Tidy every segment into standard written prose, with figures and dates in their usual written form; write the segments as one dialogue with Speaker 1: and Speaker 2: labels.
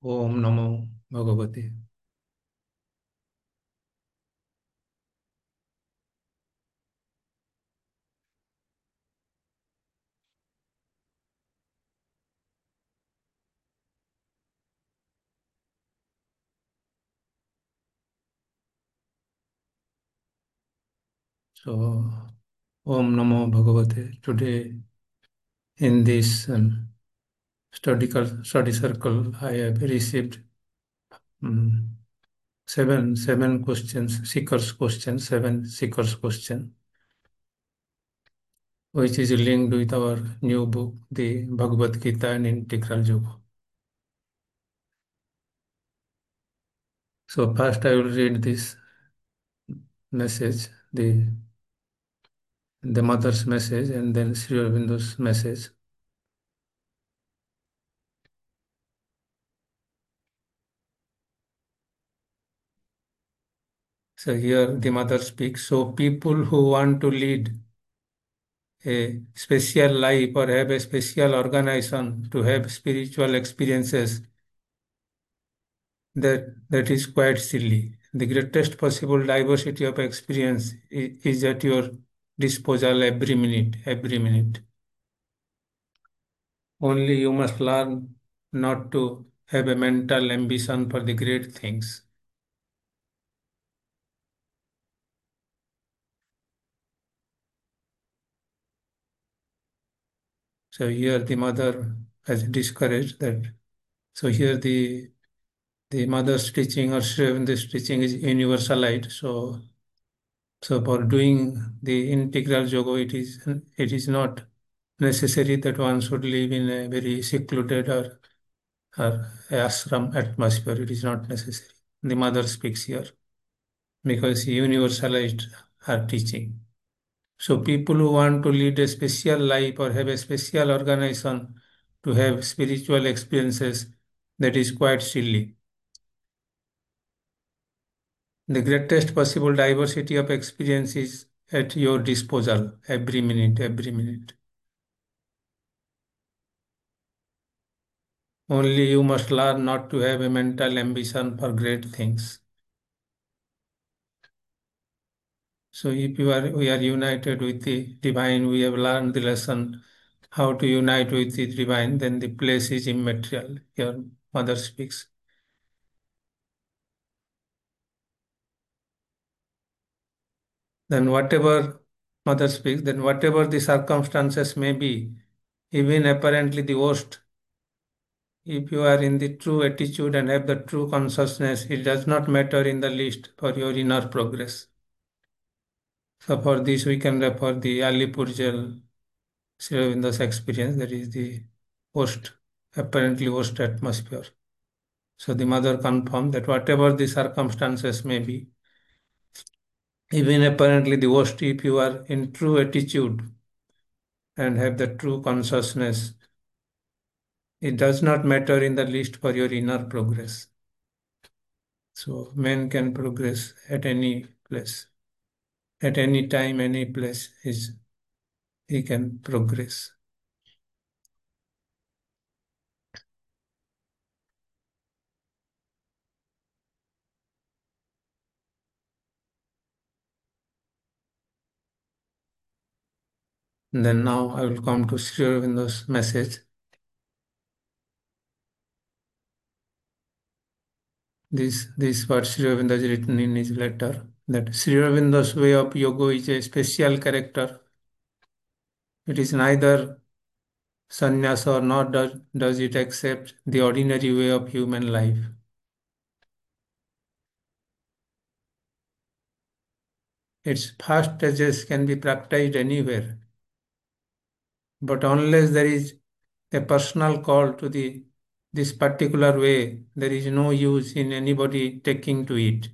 Speaker 1: ओम नमो भगवते। So, Om Namo Bhagavate. Today, in this study circle, I have received um, seven questions, seven seekers question, which is linked with our new book, the Bhagavad Gita and Integral Yoga. So, first, I will read this message, the mother's message, and then Sri Aurobindo's message. So here the mother speaks. So people who want to lead a special life or have a special organization to have spiritual experiences, that is quite silly. The greatest possible diversity of experience is at your disposal every minute, every minute. Only you must learn not to have a mental ambition for the great things. So here the mother has discouraged that. So here the mother's teaching or Sri teaching is universalite. So for doing the integral yoga, it is not necessary that one should live in a very secluded or ashram atmosphere. It is not necessary. The mother speaks here because he universalized her teaching. So people who want to lead a special life or have a special organization to have spiritual experiences, that is quite silly. The greatest possible diversity of experience is at your disposal every minute, every minute. Only you must learn not to have a mental ambition for great things. So if we are united with the divine, we have learned the lesson how to unite with the divine, then the place is immaterial. Your mother speaks. Then whatever mother speaks, then whatever the circumstances may be, even apparently the worst, if you are in the true attitude and have the true consciousness, it does not matter in the least for your inner progress. So for this, we can refer the Alipurjal Sri Aurobindo's experience, that is the worst, apparently worst atmosphere. So the mother confirmed that whatever the circumstances may be, even apparently the worst, if you are in true attitude and have the true consciousness, it does not matter in the least for your inner progress. So man can progress at any place, at any time, any place is he can progress. And then now I will come to Sri Aurobindo's message. This what Sri Aurobindo has written in his letter, that Sri Aurobindo's way of yoga is a special character. It is neither sannyasa nor does it accept the ordinary way of human life. Its first stages can be practiced anywhere, but unless there is a personal call to this particular way, there is no use in anybody taking to it.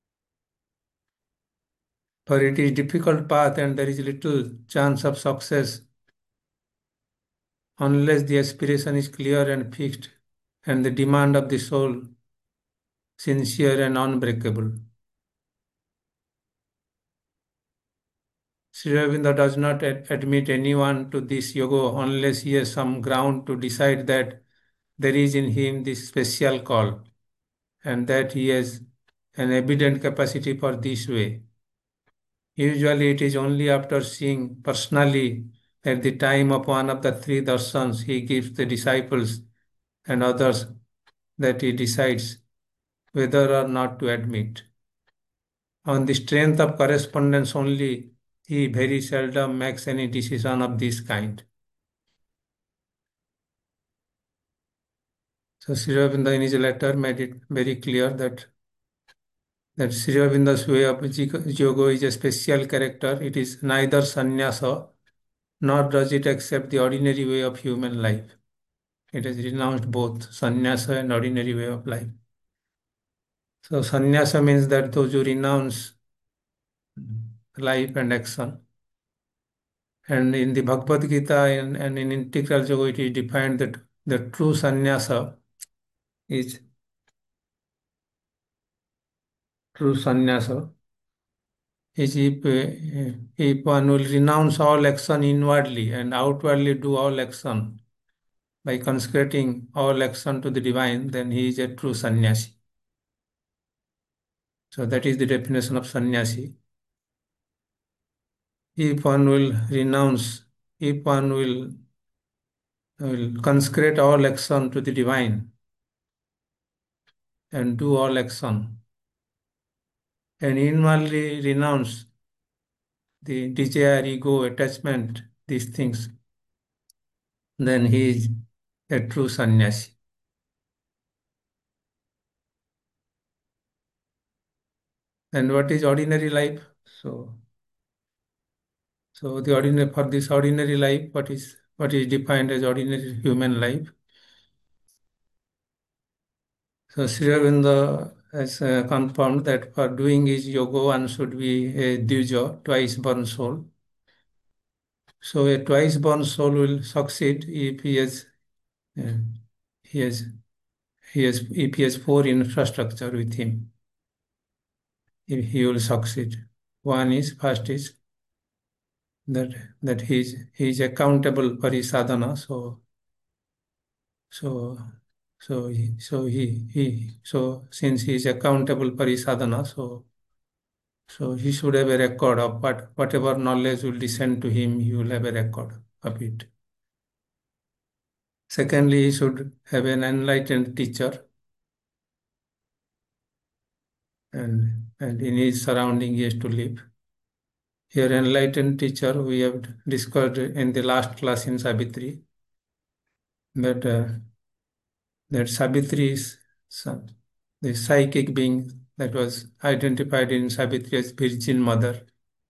Speaker 1: For it is difficult path and there is little chance of success unless the aspiration is clear and fixed and the demand of the soul sincere and unbreakable. Sri Aurobindo does not admit anyone to this yoga unless he has some ground to decide that there is in him this special call, and that he has an evident capacity for this way. Usually it is only after seeing personally at the time of one of the three darshans he gives the disciples and others that he decides whether or not to admit. On the strength of correspondence only, he very seldom makes any decision of this kind. So Sri Aurobindo in his letter made it very clear that Sri Aurobindo's way of yoga is a special character. It is neither sannyasa nor does it accept the ordinary way of human life. It has renounced both sannyasa and ordinary way of life. So sannyasa means that those who renounce life and action. And in the Bhagavad Gita and in integral yoga, it is defined that the true sannyasa is true sannyasa is if one will renounce all action inwardly and outwardly do all action by consecrating all action to the divine, then he is a true sannyasi. So that is the definition of sannyasi. If one will renounce, if one will consecrate all action to the divine and do all action and inwardly renounce the desire, ego, attachment, these things, then he is a true sannyasi. And what is ordinary life? So the ordinary for this ordinary life, what is defined as ordinary human life? So Sri Aurobindo has confirmed that for doing his yoga, one should be a Dvija, twice born soul. So a twice born soul will succeed if uh, he has if he has four infrastructure with him. If he will succeed. First is that he is accountable for his sadhana. So so since he is accountable for his sadhana, so he should have a record of whatever knowledge will descend to him, he will have a record of it. Secondly, he should have an enlightened teacher, and in his surrounding he has to live. Here, enlightened teacher we have discussed in the last class in Savitri that Savitri is the psychic being that was identified in Savitri as Virgin Mother,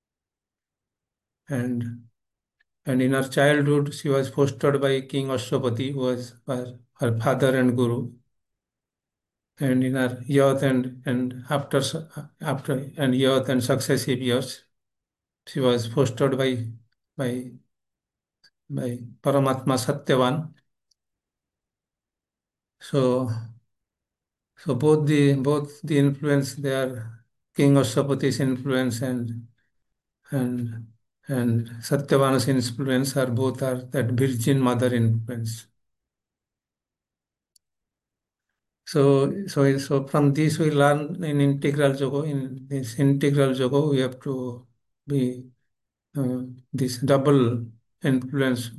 Speaker 1: and in her childhood she was fostered by King Ashwapati, who was her father and guru, and in her youth and after and youth and successive years she was fostered by Paramatma Satyavan. So both the influence, they are King Ashwapati's influence and and Satyavana's influence are both are that Virgin Mother influence. So from this we learn in integral yoga. In this integral yoga, we have to be this double influence.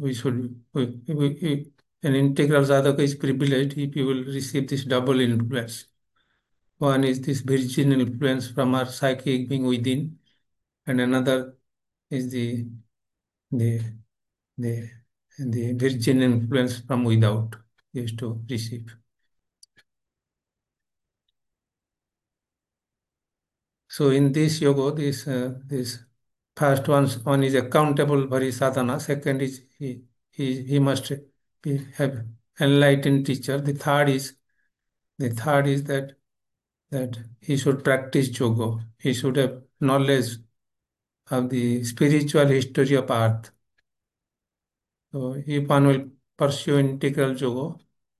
Speaker 1: An integral sadhaka is privileged if you will receive this double influence. One is this virgin influence from our psychic being within, and another is the the the virgin influence from without is to receive. So in this yoga, this first one is accountable for his sadhana. Second is he must have enlightened teacher. The third is that he should practice yoga. He should have knowledge of the spiritual history of earth. So if one will pursue integral yoga,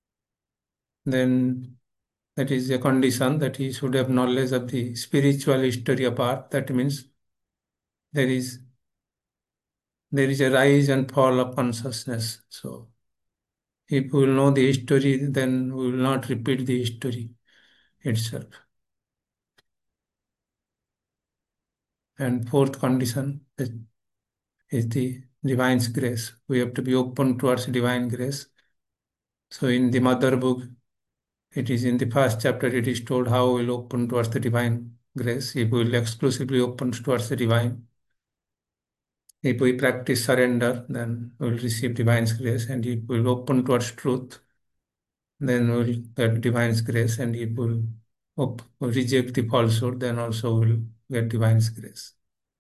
Speaker 1: then that is a condition that he should have knowledge of the spiritual history of earth. That means there is there is a rise and fall of consciousness. So If we will know the history, then we will not repeat the history itself. And fourth condition is the divine's grace. We have to be open towards divine grace. So in the mother book, it is in the first chapter, it is told how we will open towards the divine grace. If we will exclusively open towards the divine, if we practice surrender, then we will receive divine's grace. And if we will open towards truth, then we will get divine's grace. And if we will reject the falsehood, then also we will get divine's grace.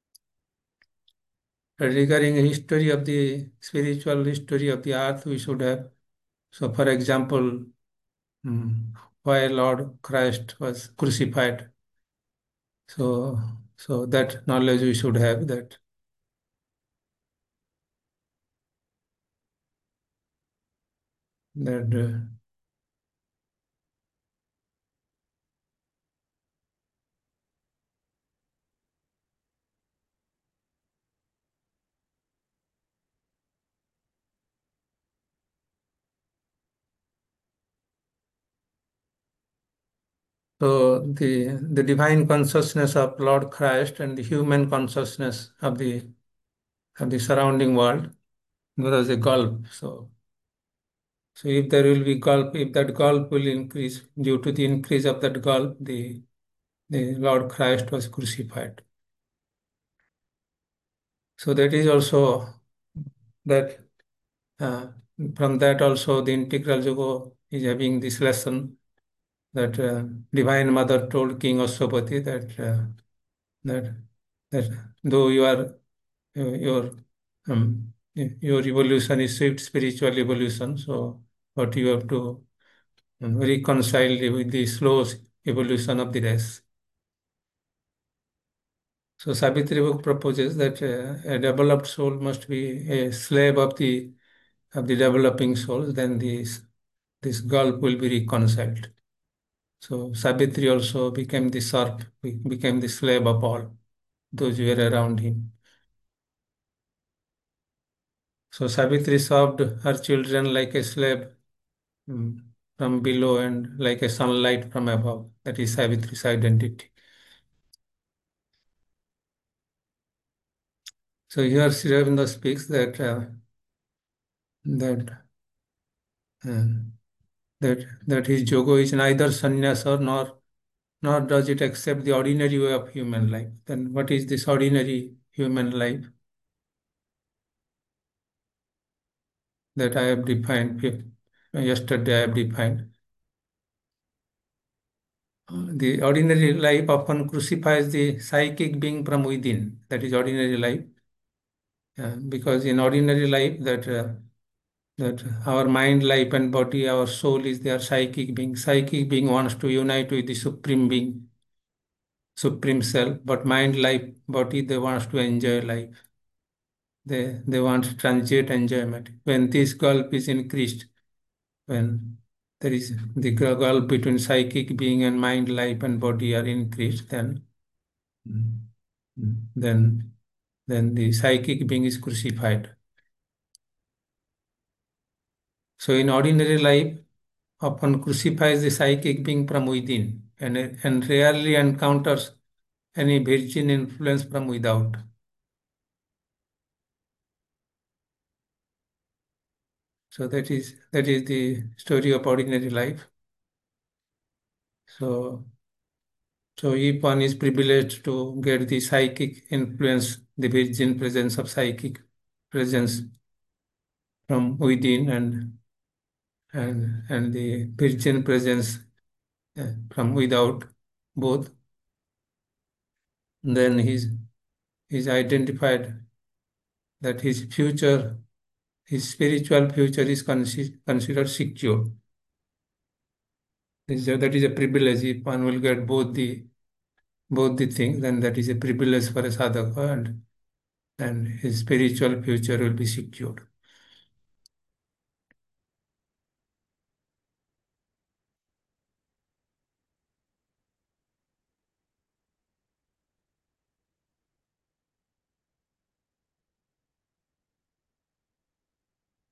Speaker 1: Regarding the history of the spiritual history of the earth, we should have. So, for example, why Lord Christ was crucified. So that knowledge we should have that. So the divine consciousness of Lord Christ and the human consciousness of the surrounding world, there was a gulf. So if there will be gulf, if that gulf will increase due to the increase of that gulf, the Lord Christ was crucified. So that is also that uh, from that also the integral yoga is having this lesson that Divine Mother told King Ashwapati that that though your your evolution is swift spiritual evolution, so but you have to reconcile with the slow evolution of the race. So Savitri book proposes that a developed soul must be a slave of the developing souls. Then this gulf will be reconciled. So Savitri also became the serf, became the slave of all those who were around him. So Savitri served her children like a slave mm, from below and like a sunlight from above. That is Savitri's identity. So here Sri Aurobindo speaks that uh, that his yoga is neither sannyasa nor does it accept the ordinary way of human life. Then what is this ordinary human life that I have defined yesterday? I have defined. The ordinary life often crucifies the psychic being from within. That is ordinary life. Because in ordinary life, that our mind, life, and body, our soul is their psychic being. Psychic being wants to unite with the supreme being, supreme self. But mind, life, body, they wants to enjoy life. They want transient enjoyment. When this gulf is increased, when there is the gulf between psychic being and mind, life, and body are increased, then then the psychic being is crucified. So in ordinary life, often crucifies the psychic being from within and rarely encounters any virgin influence from without. So that is the story of ordinary life. So so if one is privileged to get the psychic influence, the virgin presence of psychic presence from within and the virgin presence from without both, then he's identified that his spiritual future is considered secure. That is a privilege. If one will get both the things, then that is a privilege for a sadhaka, and his spiritual future will be secured.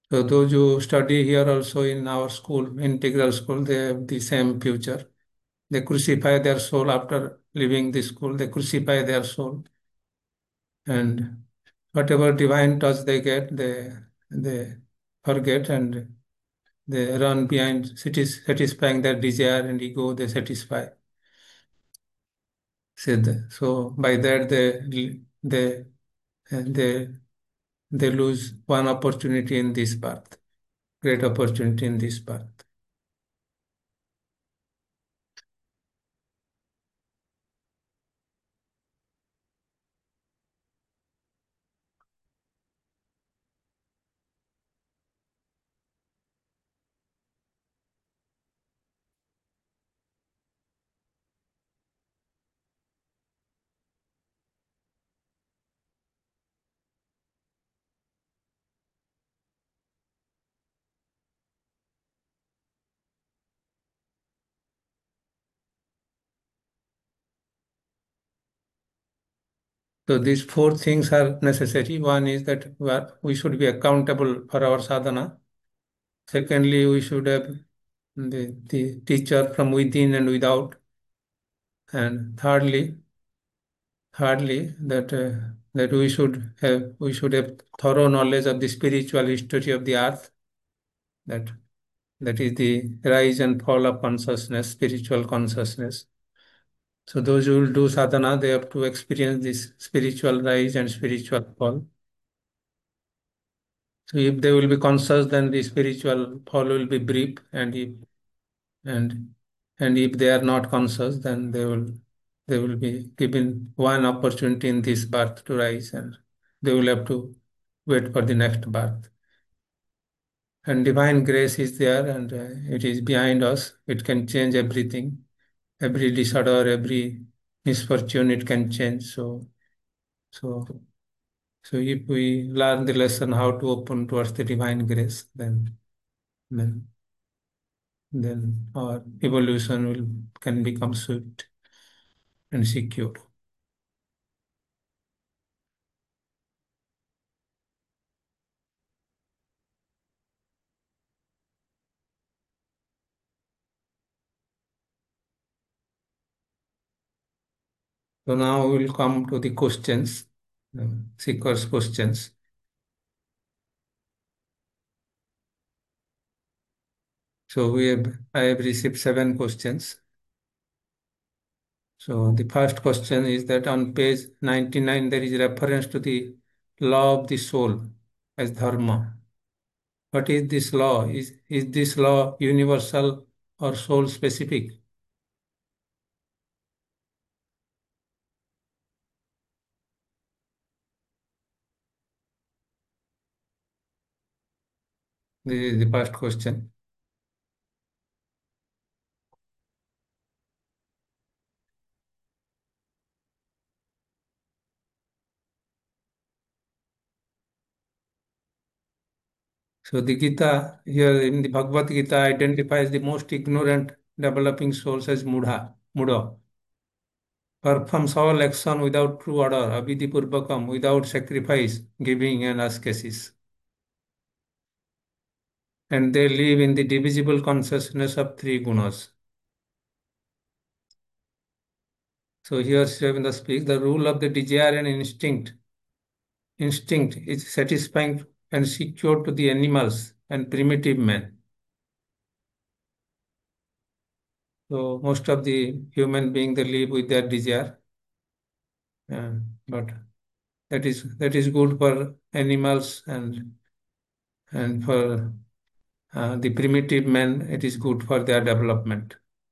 Speaker 1: So those who study here also in our school, integral school, they have the same future. They crucify their soul after leaving the school. They crucify their soul, and whatever divine touch they get, they forget and they run behind satisfying their desire and ego. They satisfy. So by that they they they lose one opportunity in this path, great opportunity in this path. So these four things are necessary. One is that we should be accountable for our sadhana. Secondly, we should have the teacher from within and without. And thirdly, that we should have thorough knowledge of the spiritual history of the earth. That that is the rise and fall of consciousness, spiritual consciousness. So those who will do sadhana, they have to experience this spiritual rise and spiritual fall. So if they will be conscious, then the spiritual fall will be brief, and and if they are not conscious, then they will be given one opportunity in this birth to rise, and they will have to wait for the next birth. And divine grace is there, and it is behind us. It can change everything, every disorder, every misfortune. It can change. So, so if we learn the lesson how to open towards the divine grace, then then our evolution will can become swift and secure. So now we will come to the questions, seekers' questions. So I have received 7 questions. So the first question is that on page 99 there is reference to the law of the soul as dharma. What is this law? Is this law universal or soul specific? This is the first question. So the Gita here in the Bhagavad Gita identifies the most ignorant developing souls as Mudha, performs all action without true order, abhidhipurvakam, without sacrifice, giving and ascesis. And they live in the divisible consciousness of three gunas. So here Sri Aurobindo speaks, the rule of the desire and instinct is satisfying and secure to the animals and primitive men. So most of the human beings they live with their desire, but that is good for animals and for the primitive men it is good for their development.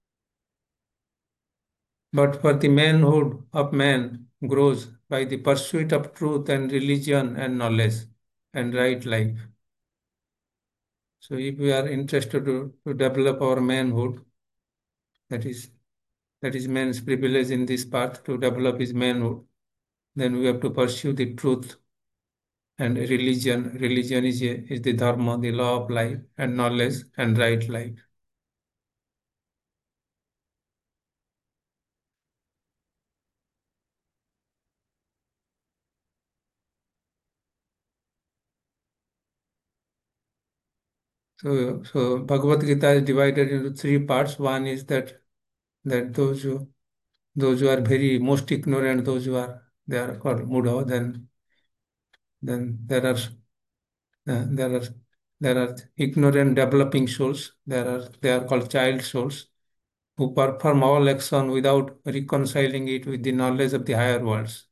Speaker 1: But for the manhood of man grows by the pursuit of truth and religion and knowledge and right life. So if we are interested to develop our manhood, that is that is man's privilege in this path to develop his manhood, then we have to pursue the truth and religion. Religion is the dharma, the law of life, and knowledge and right life. So Bhagavad Gita is divided into three parts. One is that those who are very most ignorant, those who are they are called Mudha. Then there are there are ignorant developing souls. They are called child souls who perform all action without reconciling it with the knowledge of the higher worlds.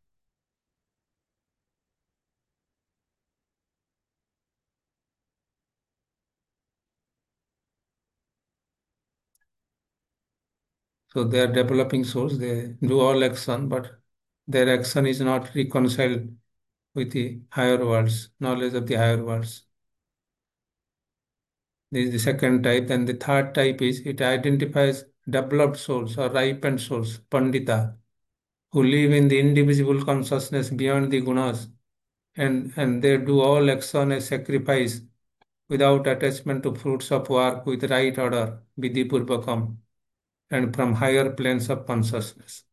Speaker 1: So they are developing souls. They do all action, but their action is not reconciled with the higher worlds, knowledge of the higher worlds. This is the second type. Then the third type is it identifies developed souls or ripened souls, Pandita, who live in the indivisible consciousness beyond the gunas, and they do all action as sacrifice without attachment to fruits of work with right order, Vidhi and from higher planes of consciousness.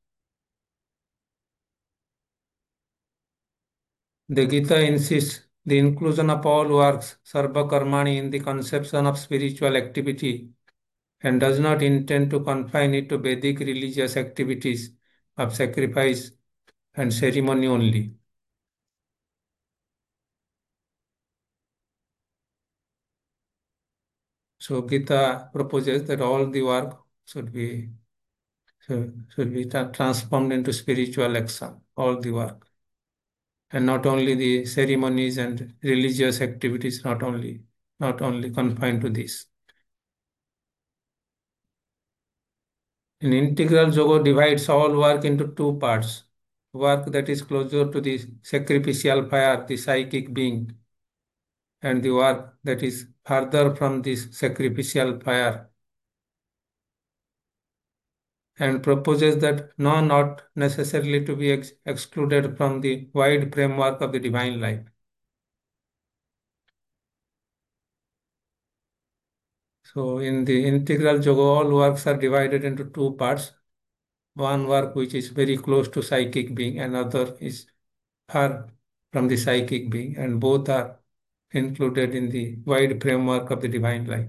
Speaker 1: The Gita insists the inclusion of all works, sarva karmani, in the conception of spiritual activity and does not intend to confine it to Vedic religious activities of sacrifice and ceremony only. So Gita proposes that all the work should be transformed into spiritual action, all the work, and not only the ceremonies and religious activities, not only confined to this. An integral yoga divides all work into two parts. Work that is closer to the sacrificial fire, the psychic being, and the work that is further from this sacrificial fire, and proposes that none ought necessarily to be excluded from the wide framework of the divine life. So, in the integral yoga, all works are divided into two parts. One work which is very close to psychic being, another is far from the psychic being, and both are included in the wide framework of the divine life.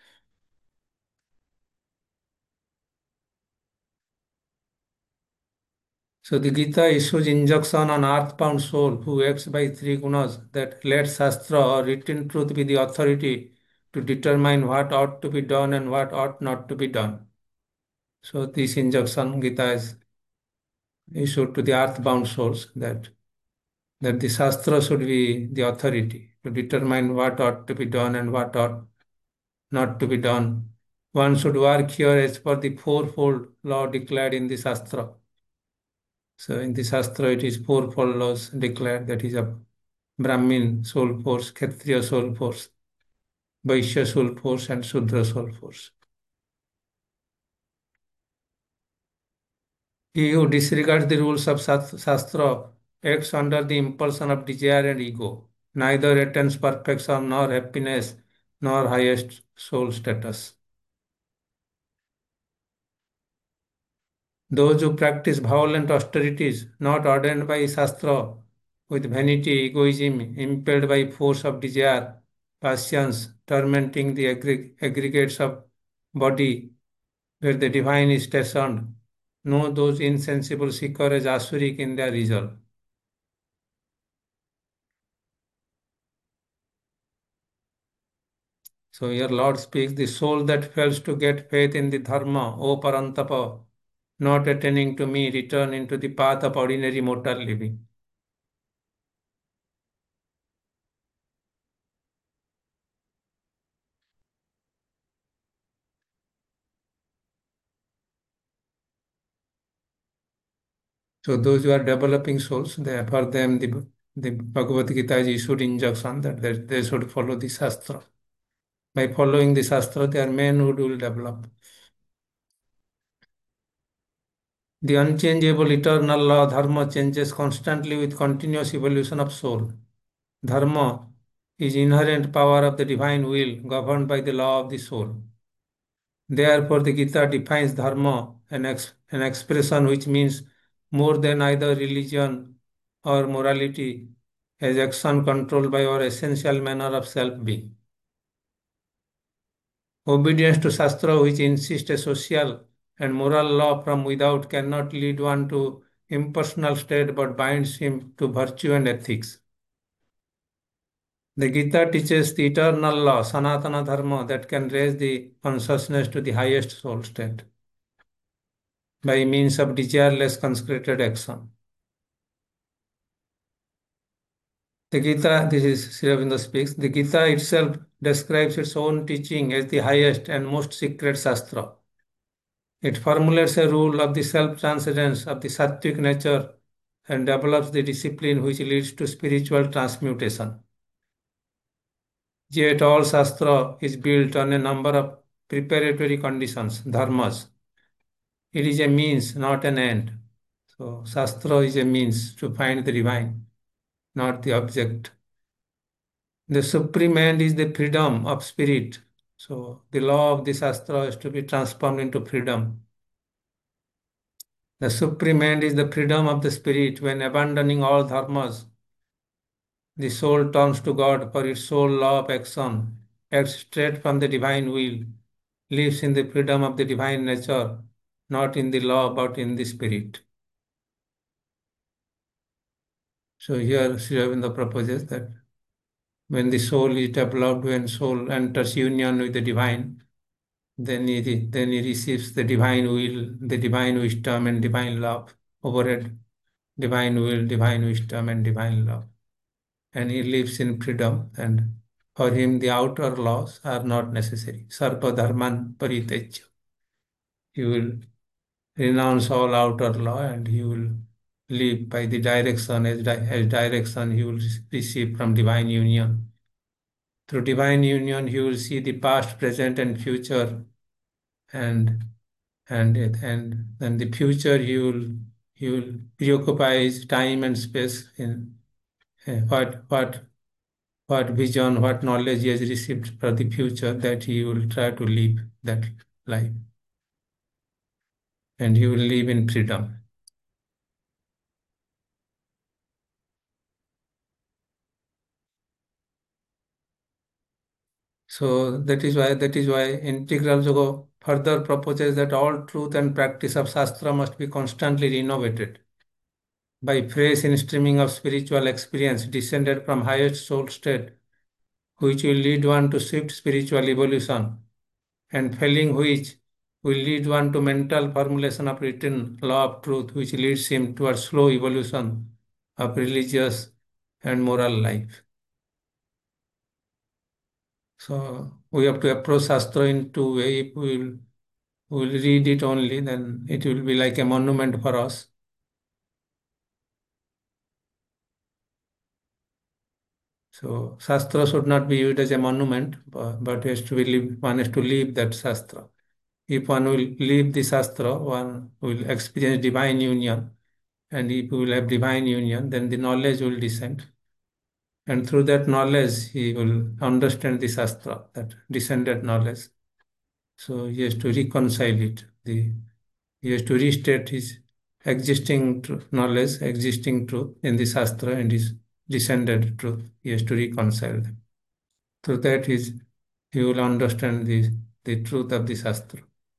Speaker 1: So the Gita issues injunction on earthbound soul who acts by three gunas that let Shastra or written truth be the authority to determine what ought to be done and what ought not to be done. So this injunction Gita is issued to the earthbound souls that the Shastra should be the authority to determine what ought to be done and what ought not to be done. One should work here as per the fourfold law declared in the Shastra. So in the Shastra, it is fourfold laws declared, that is a Brahmin soul force, Kshatriya soul force, Vaishya soul force, and Shudra soul force. He who disregards the rules of Shastra acts under the impulsion of desire and ego, neither attains perfection nor happiness nor highest soul status. Those who practice violent austerities not ordained by Shastra, with vanity, egoism, impelled by force of desire, passions, tormenting the aggregates of body where the divine is stationed, know those insensible seekers as asuric in their result. So here Lord speaks, the soul that fails to get faith in the dharma, O Parantapa, not attaining to me, return into the path of ordinary mortal living. So those who are developing souls, for them the Bhagavad Gita is issued injunction that they should follow the Shastra. By following the Shastra, they are men who will develop. The unchangeable eternal law, dharma, changes constantly with continuous evolution of soul. Dharma is inherent power of the divine will governed by the law of the soul. Therefore, the Gita defines dharma, an expression which means more than either religion or morality, as action controlled by our essential manner of self being. Obedience to Shastra, which insists a social and moral law from without, cannot lead one to impersonal state but binds him to virtue and ethics. The Gita teaches the eternal law, Sanatana Dharma, that can raise the consciousness to the highest soul state by means of desireless consecrated action. The Gita, this is Sri Aurobindo speaks, the Gita itself describes its own teaching as the highest and most secret Shastra. It formulates a rule of the self-transcendence of the sattvic nature and develops the discipline which leads to spiritual transmutation. Yet all Shastra is built on a number of preparatory conditions, dharmas. It is a means, not an end. So Shastra is a means to find the divine, not the object. The supreme end is the freedom of spirit. So the law of the Shastra is to be transformed into freedom. The supreme end is the freedom of the spirit. When abandoning all dharmas, the soul turns to God for its sole law of action, acts straight from the divine will, lives in the freedom of the divine nature, not in the law but in the spirit. So here Sri Aurobindo proposes that when the soul is developed, when soul enters union with the divine, then he receives the divine will, the divine wisdom and divine love, overhead divine will, divine wisdom and divine love. And he lives in freedom, and for him the outer laws are not necessary. Sarva dharman paritejya. He will renounce all outer law and he will live by the direction as direction he will receive from divine union. Through divine union, he will see the past, present, and future, and then the future he will preoccupy his time and space in what vision, what knowledge he has received for the future, that he will try to live that life, and he will live in freedom. So that is why Integral Yoga further proposes that all truth and practice of Shastra must be constantly renovated by fresh streaming of spiritual experience descended from highest soul state, which will lead one to swift spiritual evolution, and failing which will lead one to mental formulation of written law of truth, which leads him towards slow evolution of religious and moral life. So we have to approach Shastra in two ways. If we will read it only, then it will be like a monument for us. So Shastra should not be used as a monument, but has to one has to live that Shastra. If one will live the Shastra, one will experience divine union. And if we will have divine union, then the knowledge will descend. And through that knowledge, he will understand the Shastra, that descended knowledge. So he has to reconcile it. He has to restate his existing knowledge, existing truth in the Shastra and his descended truth. He has to reconcile them. Through that, he will understand the truth of the Shastra.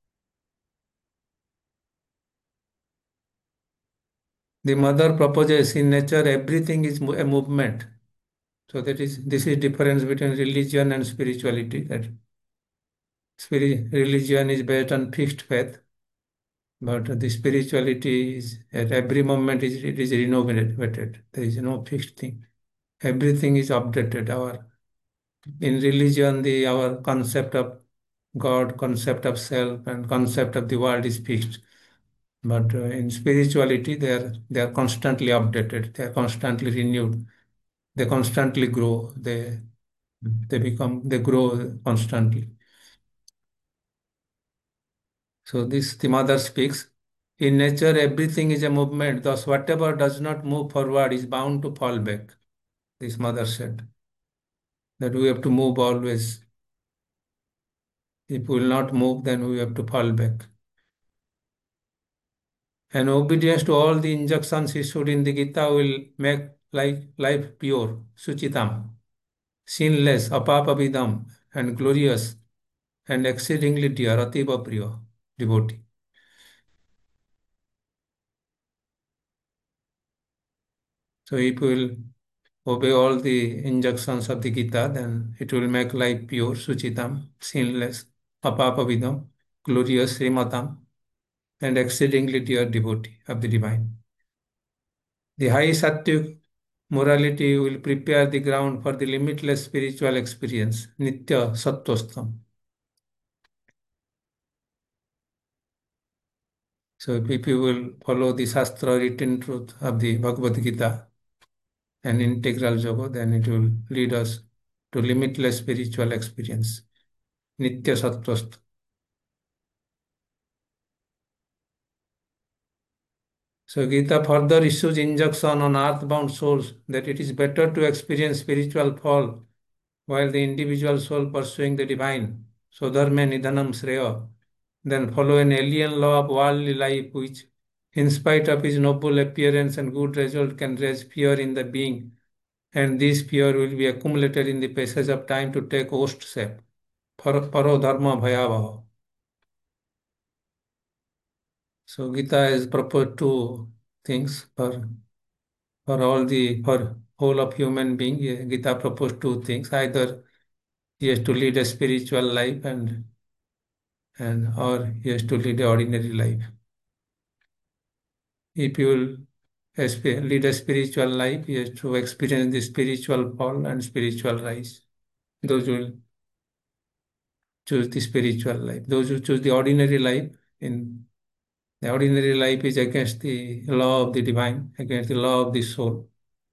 Speaker 1: The mother proposes in nature everything is a movement. So this is difference between religion and spirituality. That religion is based on fixed faith, but the spirituality is at every moment it is renovated. There is no fixed thing. Everything is updated. In religion, our concept of God, concept of self, and concept of the world is fixed. But in spirituality, they are constantly updated. They are constantly renewed. They constantly grow. They grow constantly. So this the mother speaks. In nature, everything is a movement. Thus, whatever does not move forward is bound to fall back. This mother said that we have to move always. If we will not move, then we have to fall back. And obedience to all the injunctions issued in the Gita will make life pure, suchitam, sinless, apapavidam, and glorious. and exceedingly dear, ativa priya devotee. So if we will obey all the injunctions of the Gita, then it will make life pure, suchitam, sinless, apapavidam, glorious, srimatam, and exceedingly dear devotee of the divine. The high sattvic morality will prepare the ground for the limitless spiritual experience, nitya sattvastam. So if you will follow the Shastra written truth of the Bhagavad Gita and integral yoga, then it will lead us to limitless spiritual experience. Nitya Sattvast. So Gita further issues injunction on earthbound souls that it is better to experience spiritual fall while the individual soul pursuing the divine. So dharma nidhanam shreya, then follow an alien law of worldly life which, in spite of his noble appearance and good result, can raise fear in the being, and this fear will be accumulated in the passage of time to take host shape. Paro dharma bhayavaha. So Gita has proposed two things for whole of human being. Gita proposed two things. Either he has to lead a spiritual life and or he has to lead an ordinary life. If you will lead a spiritual life, he has to experience the spiritual fall and spiritual rise. Those who will choose the spiritual life. Those who choose the ordinary life, in the ordinary life is against the law of the divine, against the law of the soul.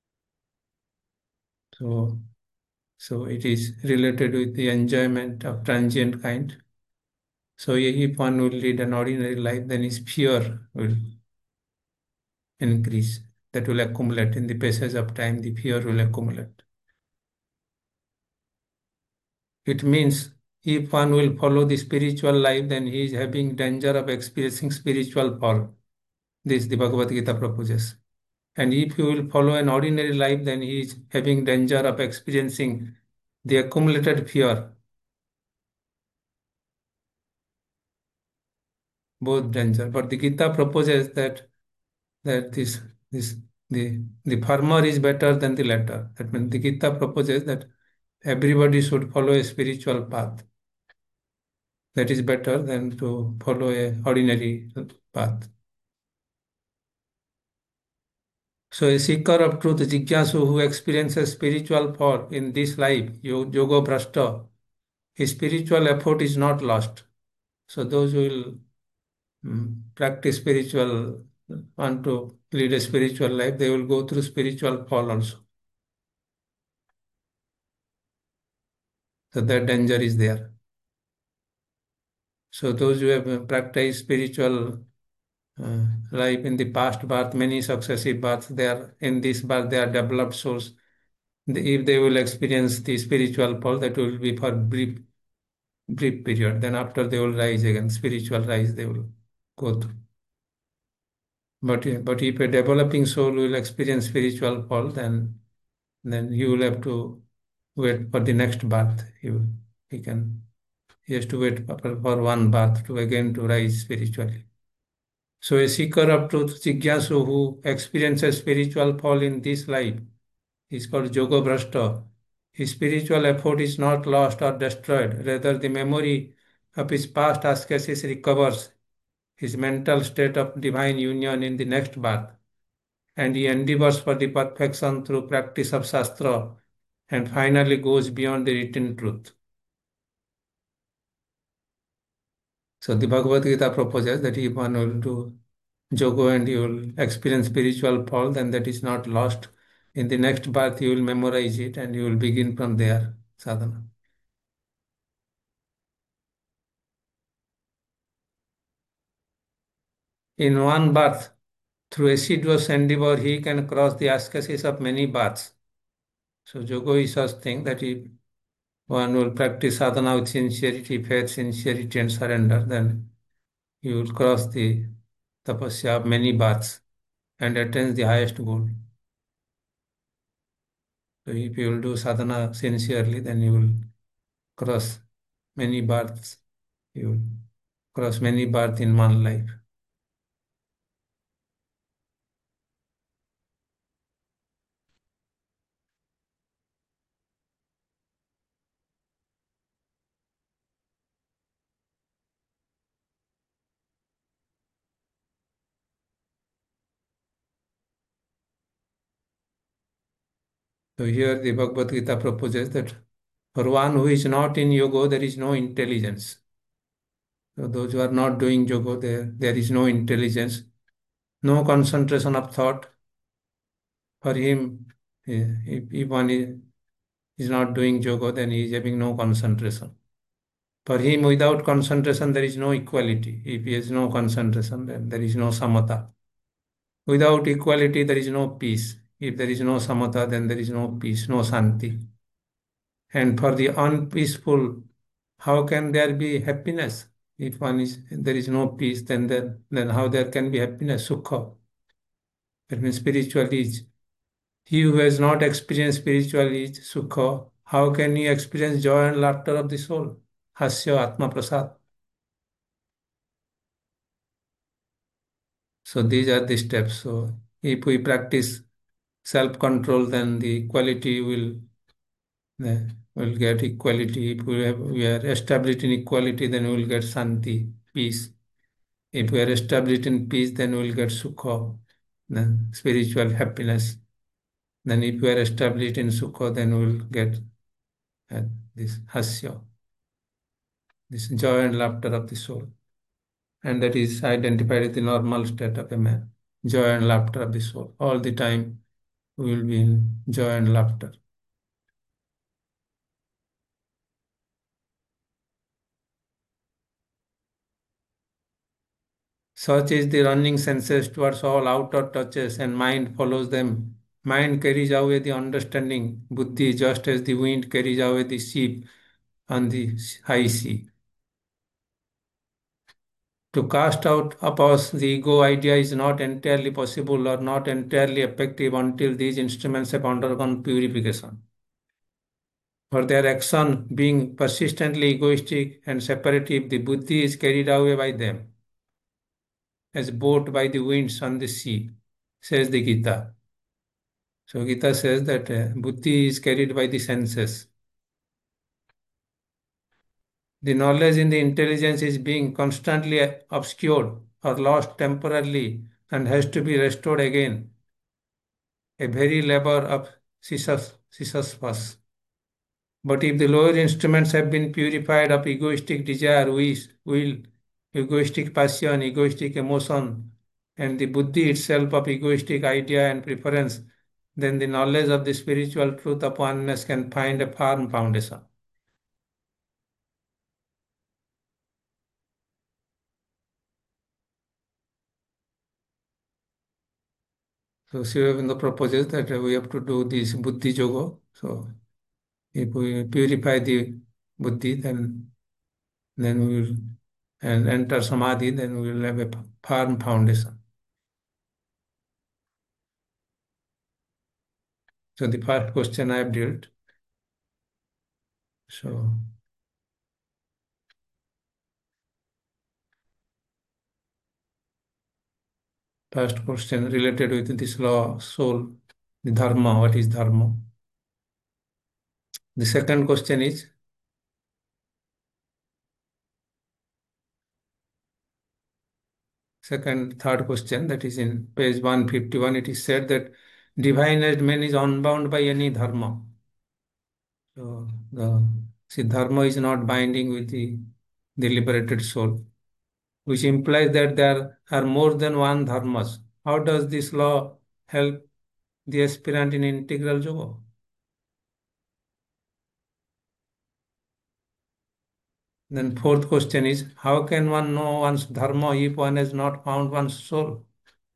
Speaker 1: So, so it is related with the enjoyment of transient kind. So if one will lead an ordinary life, then his fear will increase. That will accumulate in the passage of time. The fear will accumulate. It means if one will follow the spiritual life, then he is having danger of experiencing spiritual fall. This the Bhagavad Gita proposes. And if he will follow an ordinary life, then he is having danger of experiencing the accumulated fear, both danger. But the Gita proposes that this the former is better than the latter. That means the Gita proposes that everybody should follow a spiritual path. That is better than to follow a ordinary path. So a seeker of truth, Jigyasu, who experiences spiritual fall in this life, yoga brashta, his spiritual effort is not lost. So those who will practice spiritual, want to lead a spiritual life, they will go through spiritual fall also. So that danger is there. So those who have practiced spiritual life in the past birth, many successive births, they are in this birth they are developed souls. If they will experience the spiritual fall, that will be for brief period. Then after they will rise again, spiritual rise they will go through. But if a developing soul will experience spiritual fall, then you will have to wait for the next birth. He has to wait for one birth to again to rise spiritually. So a seeker of truth, Jigyasu, who experiences spiritual fall in this life, is called Yoga Brashta. His spiritual effort is not lost or destroyed. Rather, the memory of his past ascesis recovers his mental state of divine union in the next birth, and he endeavors for the perfection through practice of Shastra and finally goes beyond the written truth. So the Bhagavad Gita proposes that if one will do yoga and he will experience spiritual fall, then that is not lost. In the next birth, you will memorize it and you will begin from there, sadhana. In one birth, through assiduous endeavor, he can cross the ascesis of many births. So yoga is such thing that if one will practice sadhana with sincerity, faith, sincerity, and surrender, then you will cross the tapasya of many births and attain the highest goal. So if you will do sadhana sincerely, then you will cross many births You cross many births in one life. So here the Bhagavad Gita proposes that for one who is not in yoga, there is no intelligence. So those who are not doing yoga, there is no intelligence, no concentration of thought. For him, if one is not doing yoga, then he is having no concentration. For him, without concentration, there is no equality. If he has no concentration, then there is no samatha. Without equality, there is no peace. If there is no samatha, then there is no peace, no shanti. And for the unpeaceful, how can there be happiness? If there is no peace, then how there can be happiness, sukha? That means spiritual ease. He who has not experienced spiritual ease, sukha, how can he experience joy and laughter of the soul? Hasya Atma Prasad. So these are the steps. So if we practice self-control, then the equality will get equality. If we are established in equality, then we will get shanti, peace. If we are established in peace, then we will get sukha, then spiritual happiness. Then if we are established in sukha, then we will get uh, this hasya, this joy and laughter of the soul. And that is identified as the normal state of a man, joy and laughter of the soul. All the time we will be in joy and laughter. Such is the running senses towards all outer touches, and mind follows them. Mind carries away the understanding, buddhi, just as the wind carries away the ship on the high sea. To cast out upon the ego idea is not entirely possible or not entirely effective until these instruments have undergone purification. For their action being persistently egoistic and separative, the buddhi is carried away by them, as boat by the winds on the sea, says the Gita. So Gita says that buddhi is carried by the senses. The knowledge in the intelligence is being constantly obscured or lost temporarily and has to be restored again. A very labor of Sisyphus. But if the lower instruments have been purified of egoistic desire, wish, will, egoistic passion, egoistic emotion, and the buddhi itself of egoistic idea and preference, then the knowledge of the spiritual truth of oneness can find a firm foundation. So Sri Aurobindo proposes that we have to do this buddhi yoga. So if we purify the buddhi, then we will and enter samadhi, then we will have a firm foundation. So the first question I have dealt. So first question related with this law, soul, the dharma, what is dharma? The second question is, third question, that is in page 151, it is said that divinized man is unbound by any dharma. So see, dharma is not binding with the liberated soul, which implies that there are more than one dharmas. How does this law help the aspirant in integral yoga? Then fourth question is, how can one know one's dharma if one has not found one's soul?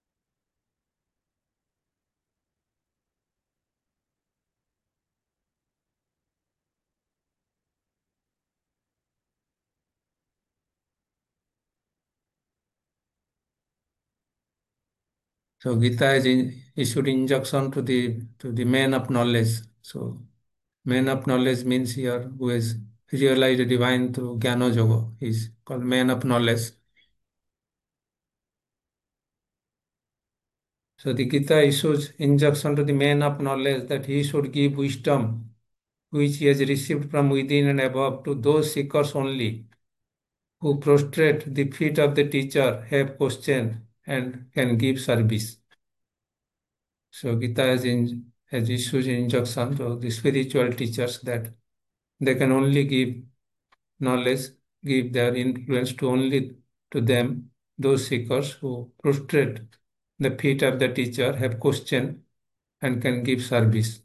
Speaker 1: So Gita has issued injunction to the man of knowledge. So man of knowledge means here who has realize the divine through Jnana Yoga. He's called man of knowledge. So the Gita issues injunction to the man of knowledge that he should give wisdom which he has received from within and above to those seekers only who prostrate the feet of the teacher, have questioned, and can give service. So Gita has issued injunction to the spiritual teachers that they can only give knowledge, give their influence to only to them, those seekers who prostrate the feet of the teacher, have questioned, and can give service.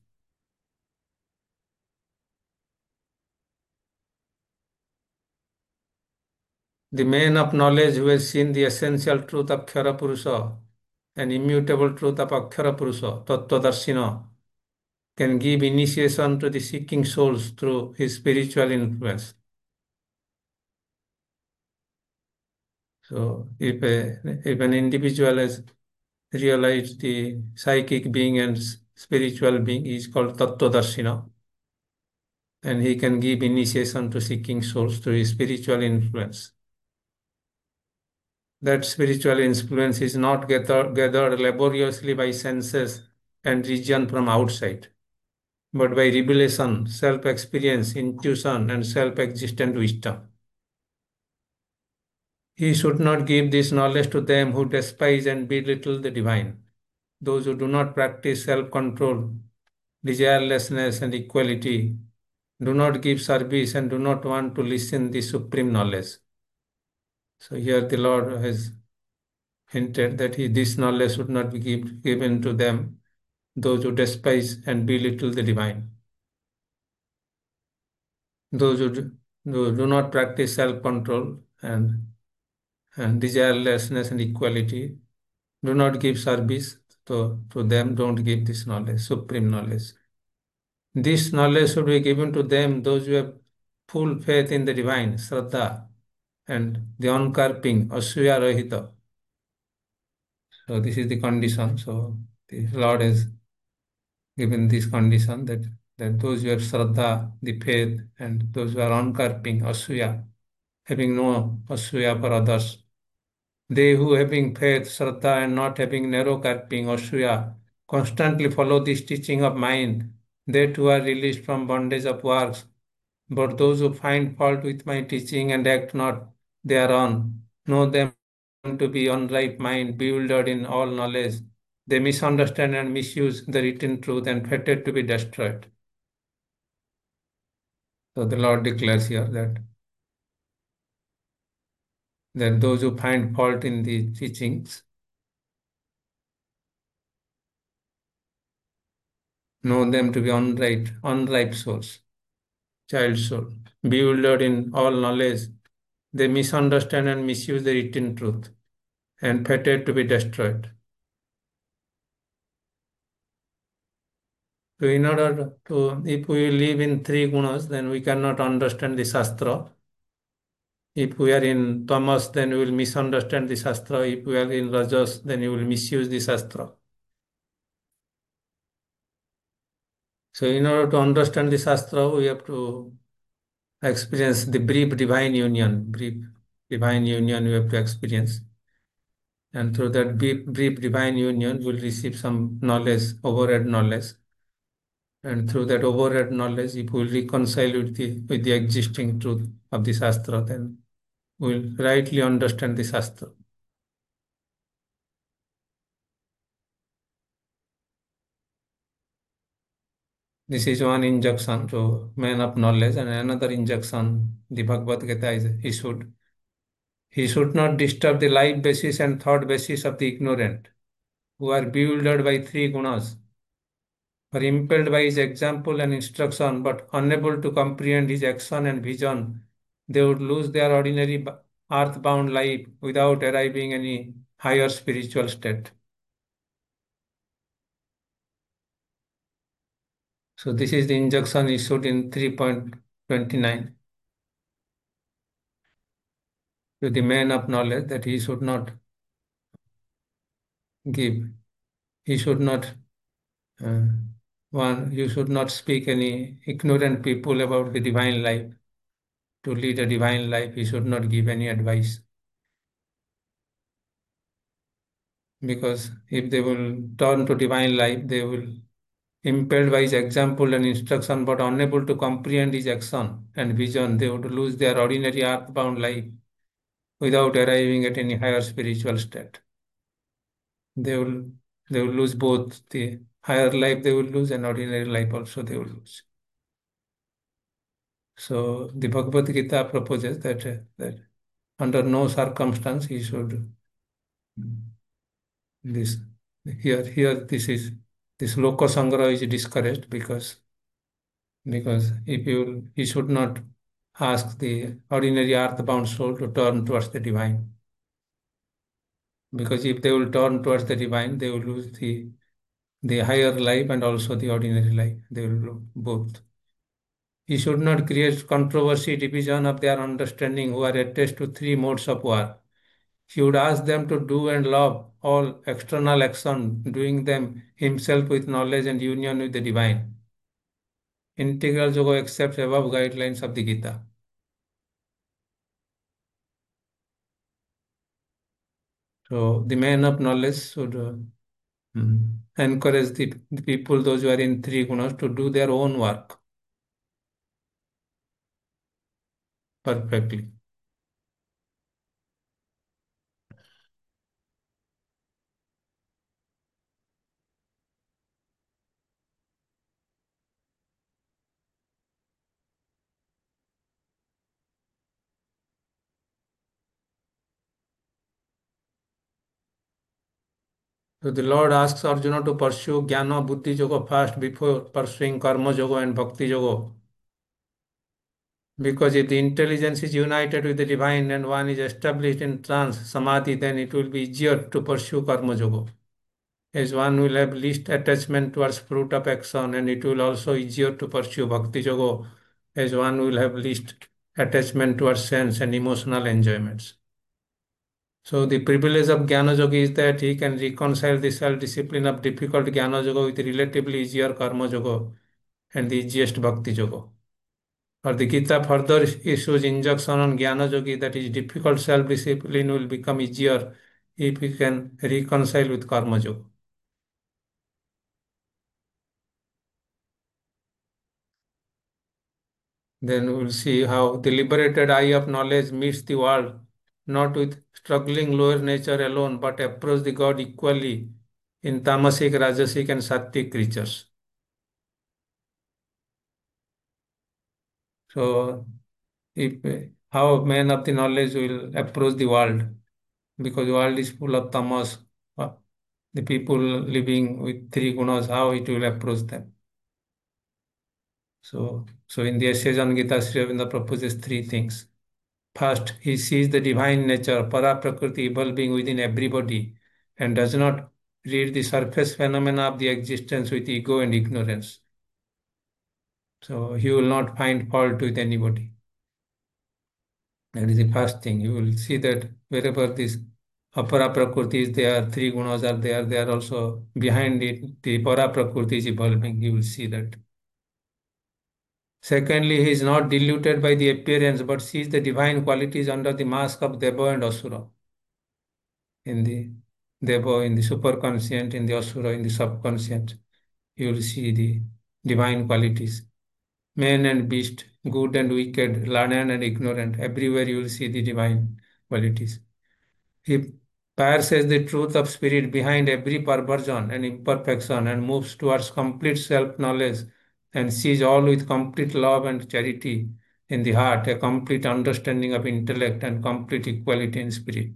Speaker 1: The man of knowledge who has seen the essential truth of Kshara Purusha and immutable truth of Akshara Purusha, Tattvadarshina, can give initiation to the seeking souls through his spiritual influence. So, if an individual has realized the psychic being and spiritual being, he is called Tattvadarshina, and he can give initiation to seeking souls through his spiritual influence. That spiritual influence is not gathered laboriously by senses and region from outside, but by revelation, self experience, intuition, and self existent wisdom. He should not give this knowledge to them who despise and belittle the divine, those who do not practice self control, desirelessness, and equality, do not give service, and do not want to listen the supreme knowledge. So here the Lord has hinted that this knowledge should not be given to them, those who despise and belittle the divine, those who do not practice self-control and desirelessness and equality, do not give service to them, don't give this knowledge, supreme knowledge. This knowledge should be given to them, those who have full faith in the divine, Shraddha, and the uncarping, Asuya Rahita. So this is the condition. So the Lord has given this condition that those who have Shraddha, the faith, and those who are uncarping, Asuya, having no Asuya for others, they who having faith, Shraddha, and not having narrow carping, Asuya, constantly follow this teaching of mind, they too are released from bondage of works. But those who find fault with my teaching and act not thereon, know them to be unripe mind, bewildered in all knowledge. They misunderstand and misuse the written truth and fated to be destroyed. So the Lord declares here that those who find fault in the teachings know them to be unripe souls, child soul, bewildered in all knowledge. They misunderstand and misuse the written truth and fated to be destroyed. So in order to, if we live in three gunas, then we cannot understand the Shastra. If we are in tamas, then we will misunderstand the Shastra. If we are in rajas, then we will misuse the Shastra. So in order to understand the Shastra, we have to experience the brief divine union. Brief divine union we have to experience. And through that brief divine union, we'll receive some knowledge, overhead knowledge. And through that overhead knowledge, if we reconcile with the existing truth of the Shastra, then we'll rightly understand the Shastra. This is one injunction to man of knowledge, and another injunction the Bhagavad Gita is issued. He should not disturb the life basis and thought basis of the ignorant, who are bewildered by three gunas, are impelled by his example and instruction, but unable to comprehend his action and vision. They would lose their ordinary earth-bound life without arriving any higher spiritual state. So this is the injunction issued in 3.29 to the man of knowledge that he should not give, he should not, you should not speak any ignorant people about the divine life. to lead a divine life, he should not give any advice. Because if they will turn to divine life, they will, impelled by his example and instruction, but unable to comprehend his action and vision, they would lose their ordinary earthbound life without arriving at any higher spiritual state. They will they will lose both the higher life they will lose and ordinary life also they will lose. So the Bhagavad Gita proposes that under no circumstance he should this here this loka sangra is discouraged because if you he should not ask the ordinary earthbound soul to turn towards the divine, because if they will turn towards the divine they will lose the higher life and also the ordinary life, they will lose both. He should not create controversy, division of their understanding who are attached to three modes of war. He would ask them to do and love all external action, doing them himself with knowledge and union with the divine. Integral Yoga accepts above guidelines of the Gita. So the man of knowledge should encourage the people, those who are in three gunas, to do their own work perfectly. So the Lord asks Arjuna to pursue Jnana Buddhi Yoga first before pursuing Karma Yoga and Bhakti Yoga. Because if the intelligence is united with the divine and one is established in trance, samadhi, then it will be easier to pursue Karma Yoga. As one will have least attachment towards fruit of action, and it will also easier to pursue Bhakti Yoga, as one will have least attachment towards sense and emotional enjoyments. So the privilege of Jnana Yoga is that he can reconcile the self-discipline of difficult Jnana Yoga with relatively easier Karma Yoga and the easiest Bhakti Yoga. Or the Gita further issues injunction on Jnana Yogi that his difficult self-discipline will become easier if he can reconcile with Karma Yoga. Then we will see how the liberated eye of knowledge meets the world, not with struggling lower nature alone, but approach the God equally in tamasic, rajasic, and sattvic creatures. So, if how man of the knowledge will approach the world, because the world is full of tamas, the people living with three gunas, how it will approach them. So in the Essay on Gita, Sri Aurobindo proposes three things. First, he sees the divine nature, para prakriti, evolving within everybody, and does not read the surface phenomena of the existence with ego and ignorance. So he will not find fault with anybody. That is the first thing. You will see that wherever this apara prakriti is there, three gunas are there, they are also behind it. The para prakriti is evolving. You will see that. Secondly, he is not deluded by the appearance, but sees the divine qualities under the mask of Deva and Asura. In the Deva, in the superconscient, in the Asura, in the subconscient, you will see the divine qualities. Man and beast, good and wicked, learned and ignorant, everywhere you will see the divine qualities. He pierces the truth of spirit behind every perversion and imperfection and moves towards complete self-knowledge and sees all with complete love and charity in the heart, a complete understanding of intellect and complete equality in spirit.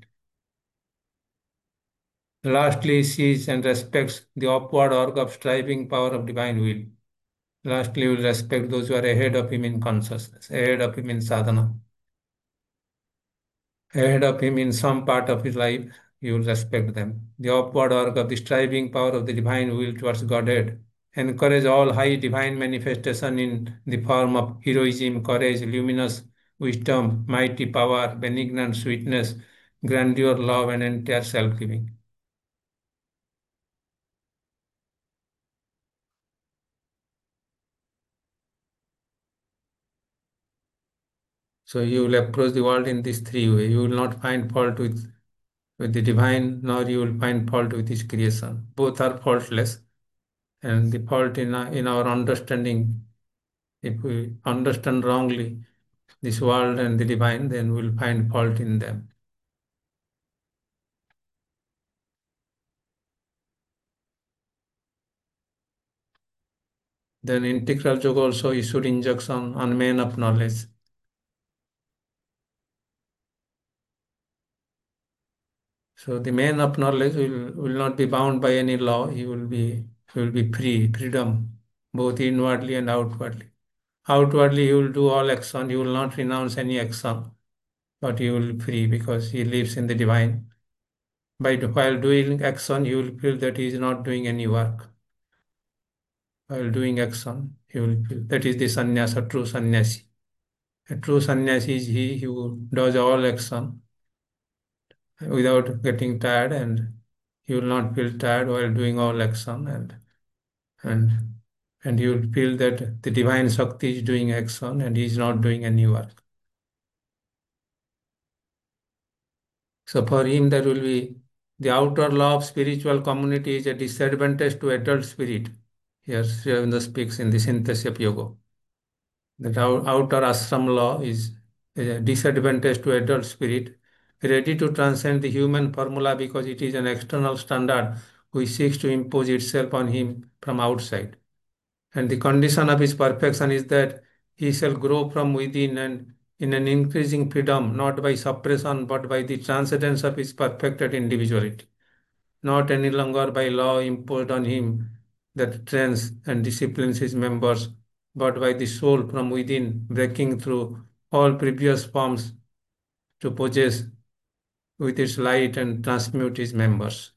Speaker 1: Lastly, he sees and respects the upward arc of striving power of divine will. Lastly, he will respect those who are ahead of him in consciousness, ahead of him in sadhana, ahead of him in some part of his life. You will respect them. The upward arc of the striving power of the divine will towards Godhead encourage all high divine manifestation in the form of heroism, courage, luminous wisdom, mighty power, benignant sweetness, grandeur, love, and entire self-giving. So you will approach the world in these three ways. You will not find fault with the divine, nor you will find fault with his creation. Both are faultless, and the fault in our understanding. If we understand wrongly this world and the divine, then we'll find fault in them. Then integral yoga also issued injunction on men of knowledge. So the man of knowledge will not be bound by any law. He will be free, freedom, both inwardly and outwardly. Outwardly, he will do all action. He will not renounce any action, but he will be free because he lives in the divine. While doing action, he will feel that he is not doing any work. While doing action, he will feel that is the sannyasa, true sannyasi. A true sannyasi is he who does all action without getting tired, and he will not feel tired while doing all action, and and he will feel that the divine Shakti is doing action and he is not doing any work. So for him, there will be the outer law of spiritual community is a disadvantage to adult spirit. Here, Sri Aurobindo speaks in the Synthesis of Yoga. That outer ashram law is a disadvantage to adult spirit, ready to transcend the human formula because it is an external standard which seeks to impose itself on him from outside. And the condition of his perfection is that he shall grow from within and in an increasing freedom, not by suppression, but by the transcendence of his perfected individuality, not any longer by law imposed on him that trains and disciplines his members, but by the soul from within, breaking through all previous forms to possess with its light and transmute his members.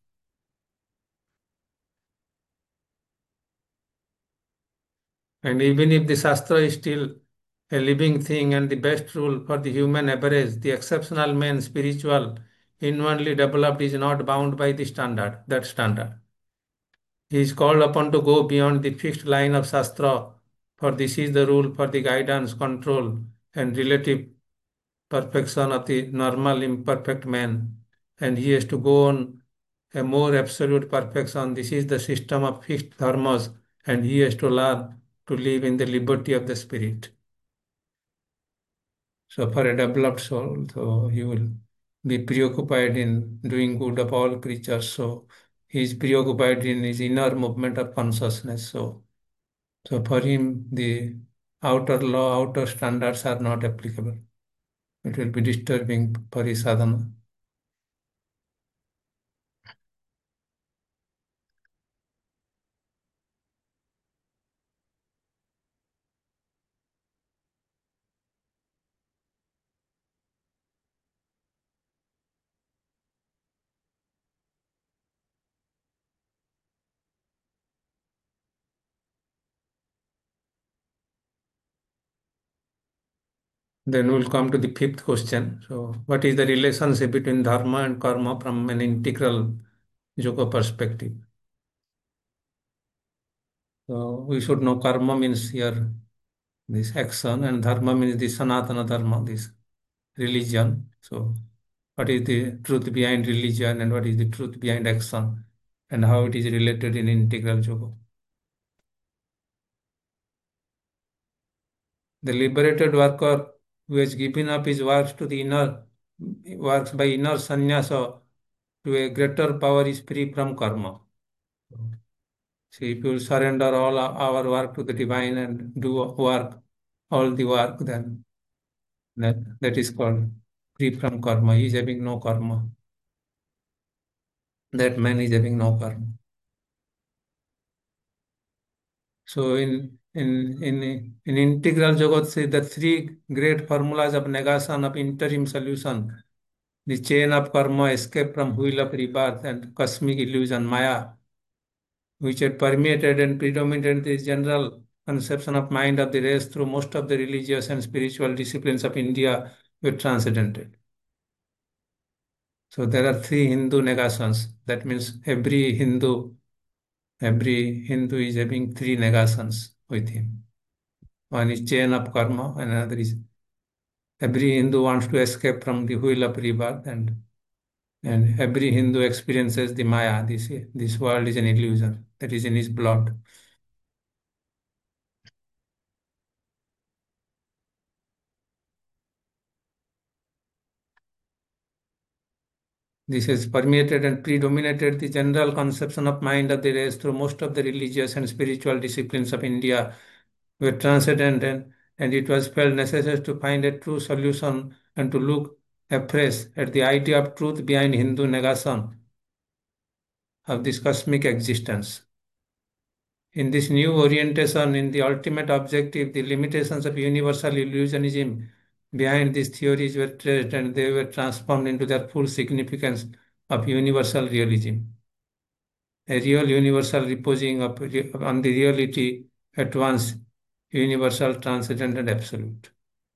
Speaker 1: And even if the Shastra is still a living thing and the best rule for the human average, the exceptional man, spiritual, inwardly developed, is not bound by the standard, that standard. He is called upon to go beyond the fixed line of Shastra, for this is the rule for the guidance, control, and relative perfection of the normal imperfect man. And he has to go on a more absolute perfection. This is the system of fixed dharmas, and he has to learn to live in the liberty of the spirit. So for a developed soul, so he will be preoccupied in doing good of all creatures. So he is preoccupied in his inner movement of consciousness. So for him, the outer law, outer standards are not applicable. It will be disturbing for his sadhana. Then we'll come to the fifth question. So, what is the relationship between dharma and karma from an integral yoga perspective? So, we should know karma means here this action, and dharma means the sanatana dharma, this religion. So, what is the truth behind religion and what is the truth behind action, and how it is related in integral yoga? The liberated worker who has given up his works to the inner works by inner sannyasa to a greater power is free from karma. So if you surrender all our work to the divine and do work, all the work, then that is called free from karma. He is having no karma. That man is having no karma. So in integral Jagat, say the three great formulas of negation of interim solution, the chain of karma, escape from wheel of rebirth, and cosmic illusion, Maya, which had permeated and predominated the general conception of mind of the race through most of the religious and spiritual disciplines of India, were transcendented. So there are three Hindu negations. That means every Hindu is having three negations with him. One is chain of karma, and another is Every Hindu wants to escape from the wheel of rebirth, and every Hindu experiences the Maya. This world is an illusion that is in his blood. This has permeated and predominated the general conception of mind of the race through most of the religious and spiritual disciplines of India were transcendent, and it was felt necessary to find a true solution and to look afresh at the idea of truth behind Hindu negation of this cosmic existence. In this new orientation, in the ultimate objective, the limitations of universal illusionism behind these theories were traced and they were transformed into their full significance of universal realism. A real universal reposing on the reality at once universal, transcendent, and absolute.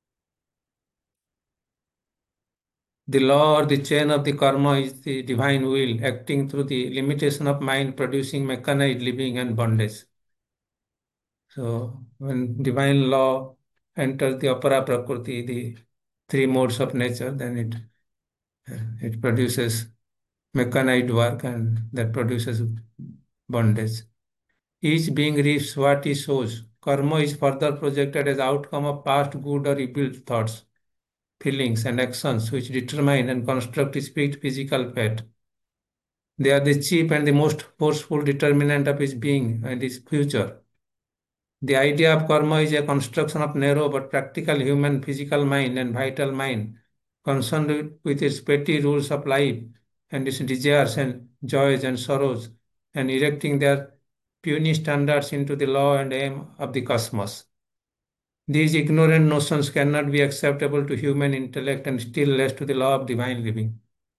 Speaker 1: The law or the chain of the karma is the divine will acting through the limitation of mind, producing mechanized living and bondage. So, when divine law enters the apara prakriti, the three modes of nature, then it produces mechanized work and that produces bondage. Each being reaps what he sows. Karma is further projected as outcome of past good or evil thoughts, feelings, and actions which determine and construct his physical fate. They are the chief and the most forceful determinant of his being and his future. The idea of karma is a construction of narrow but practical human physical mind and vital mind, concerned with its petty rules of life and its desires and joys and sorrows, and erecting their puny standards into the law and aim of the cosmos. These ignorant notions cannot be acceptable to human intellect and still less to the law of divine living.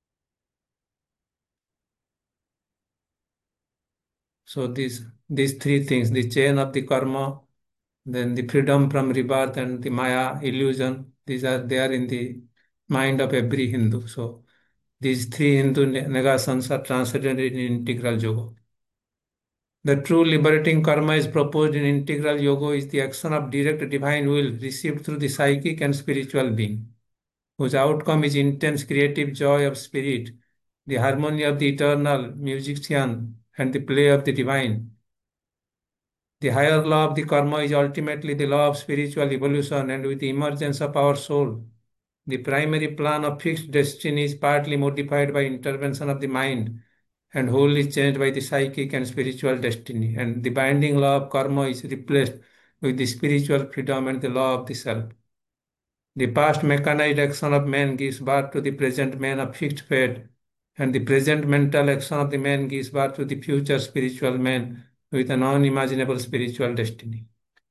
Speaker 1: So these three things, the chain of the karma, then the freedom from rebirth and the Maya illusion, they are in the mind of every Hindu. So these three Hindu negations are translated in integral yoga. The true liberating karma is proposed in integral yoga is the action of direct divine will received through the psychic and spiritual being, whose outcome is intense creative joy of spirit, the harmony of the eternal musician, and the play of the divine. The higher law of the karma is ultimately the law of spiritual evolution, and with the emergence of our soul, the primary plan of fixed destiny is partly modified by intervention of the mind and wholly changed by the psychic and spiritual destiny. And the binding law of karma is replaced with the spiritual freedom and the law of the self. The past mechanized action of man gives birth to the present man of fixed fate, and the present mental action of the man gives birth to the future spiritual man with an unimaginable spiritual destiny.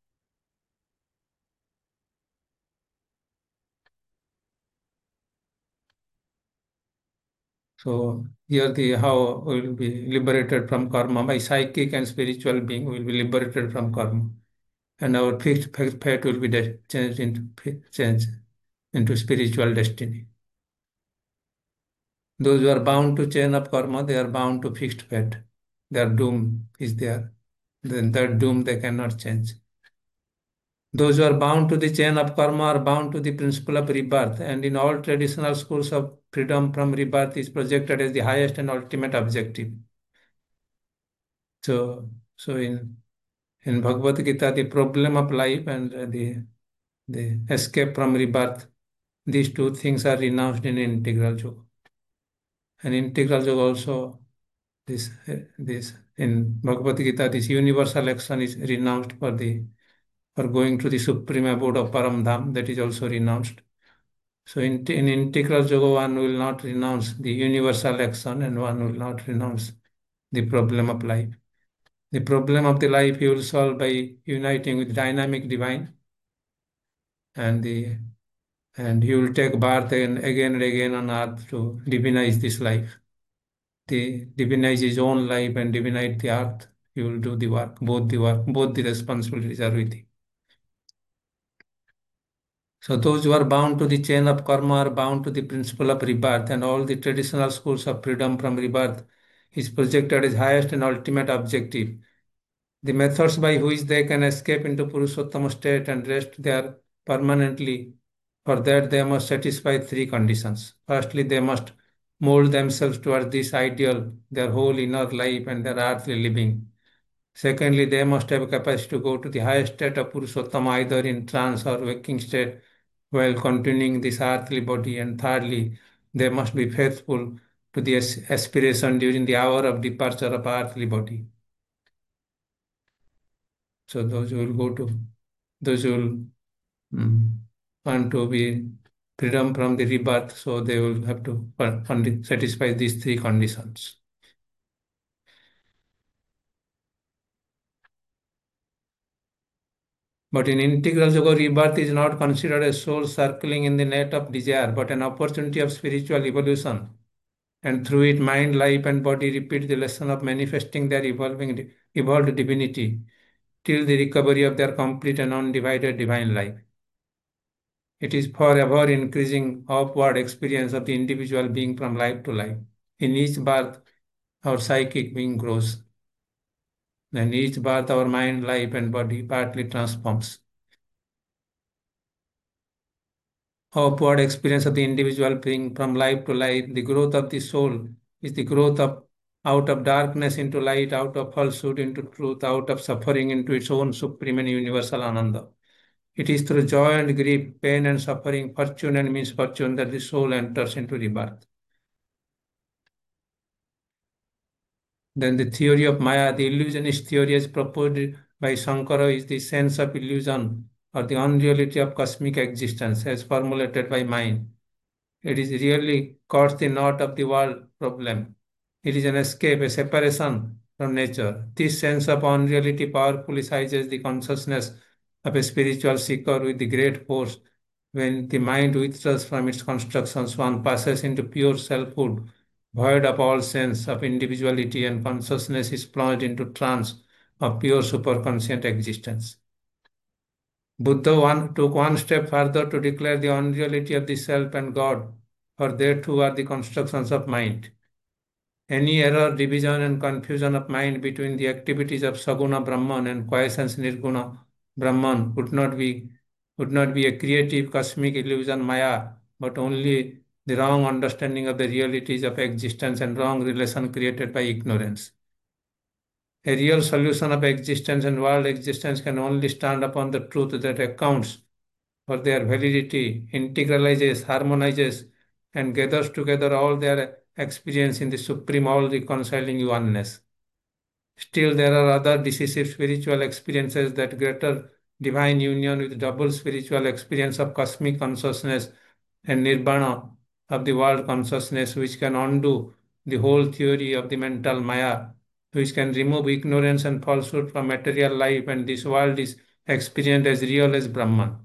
Speaker 1: So here the how we will be liberated from karma by psychic and spiritual being will be liberated from karma, and our fixed fate will be changed into spiritual destiny. Those who are bound to chain of karma, they are bound to fixed fate. Their doom is there. Then that doom they cannot change. Those who are bound to the chain of karma are bound to the principle of rebirth, and in all traditional schools of freedom from rebirth is projected as the highest and ultimate objective. So in Bhagavad Gita, the problem of life and the escape from rebirth, these two things are renounced in integral yoga. And integral yoga also this in Bhagavad Gita, this universal action is renounced for going to the supreme abode of Paramdham, that is also renounced. So in integral yoga, one will not renounce the universal action and one will not renounce the problem of life. The problem of the life he will solve by uniting with dynamic divine, and the and he will take birth and again on earth to divinize this life. The divinize his own life and divinize the earth. He will do the work, both the responsibilities are with him. So those who are bound to the chain of karma are bound to the principle of rebirth, and all the traditional schools of freedom from rebirth is projected as highest and ultimate objective. The methods by which they can escape into Purushottama state and rest there permanently For that, they must satisfy three conditions. Firstly, they must mold themselves toward this ideal, their whole inner life and their earthly living. Secondly, they must have capacity to go to the highest state of Purushottama either in trance or waking state while continuing this earthly body. And thirdly, they must be faithful to the aspiration during the hour of departure of earthly body. So those who will go to, those who will want to be freedom from the rebirth, so they will have to satisfy these three conditions. But in integral yoga, rebirth is not considered a soul circling in the net of desire, but an opportunity of spiritual evolution. And through it, mind, life, and body repeat the lesson of manifesting their evolved divinity till the recovery of their complete and undivided divine life. It is forever increasing upward experience of the individual being from life to life. In each birth, our psychic being grows. And each birth, our mind, life, and body partly transforms. Upward experience of the individual being from life to life, the growth of the soul is the growth of out of darkness into light, out of falsehood into truth, out of suffering into its own supreme and universal ananda. It is through joy and grief, pain and suffering, fortune and misfortune that the soul enters into rebirth. Then the theory of Maya, the illusionist theory as proposed by Shankara, is the sense of illusion or the unreality of cosmic existence as formulated by mind. It is really caught the knot of the world problem. It is an escape, a separation from nature. This sense of unreality powerfully seizes the consciousness of a spiritual seeker with the great force. When the mind withdraws from its constructions, one passes into pure selfhood, void of all sense of individuality, and consciousness is plunged into trance of pure superconscient existence. Buddha took one step further to declare the unreality of the self and God, for they too are the constructions of mind. Any error, division, and confusion of mind between the activities of Saguna Brahman and quiescence Nirguna Brahman would not be a creative cosmic illusion Maya, but only the wrong understanding of the realities of existence and wrong relation created by ignorance. A real solution of existence and world existence can only stand upon the truth that accounts for their validity, integralizes, harmonizes, and gathers together all their experience in the supreme all reconciling oneness. Still, there are other decisive spiritual experiences that greater divine union with double spiritual experience of cosmic consciousness and nirvana of the world consciousness, which can undo the whole theory of the mental Maya, which can remove ignorance and falsehood from material life, and this world is experienced as real as Brahman.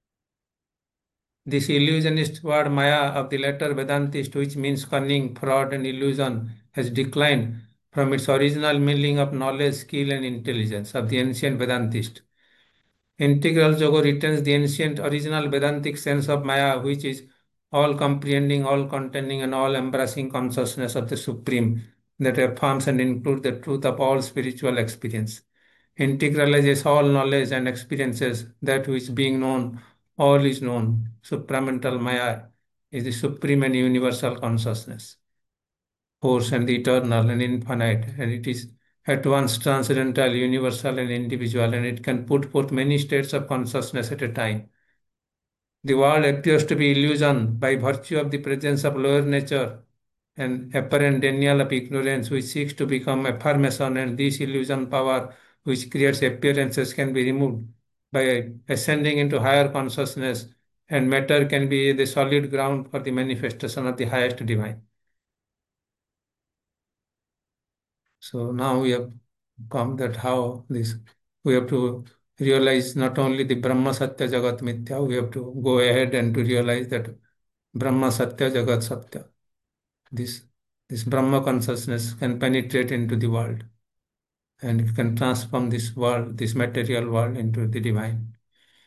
Speaker 1: This illusionist word Maya of the later Vedantist, which means cunning, fraud, and illusion, has declined from its original meaning of knowledge, skill, and intelligence of the ancient Vedantist. Integral Yoga retains the ancient original Vedantic sense of Maya, which is all comprehending, all containing, and all embracing consciousness of the Supreme that affirms and includes the truth of all spiritual experience. Integralizes all knowledge and experiences, that which being known, all is known. Supramental Maya is the supreme and universal consciousness, force and the eternal and infinite, and it is at once transcendental, universal, and individual, and it can put forth many states of consciousness at a time. The world appears to be illusion by virtue of the presence of lower nature and apparent denial of ignorance, which seeks to become affirmation, and this illusion power, which creates appearances, can be removed by ascending into higher consciousness, and matter can be the solid ground for the manifestation of the highest divine. So now we have come that how this we have to realize not only the Brahma Satya Jagat Mithya, we have to go ahead and to realize that Brahma Satya Jagat Satya. This this Brahma consciousness can penetrate into the world and it can transform this world, this material world, into the divine.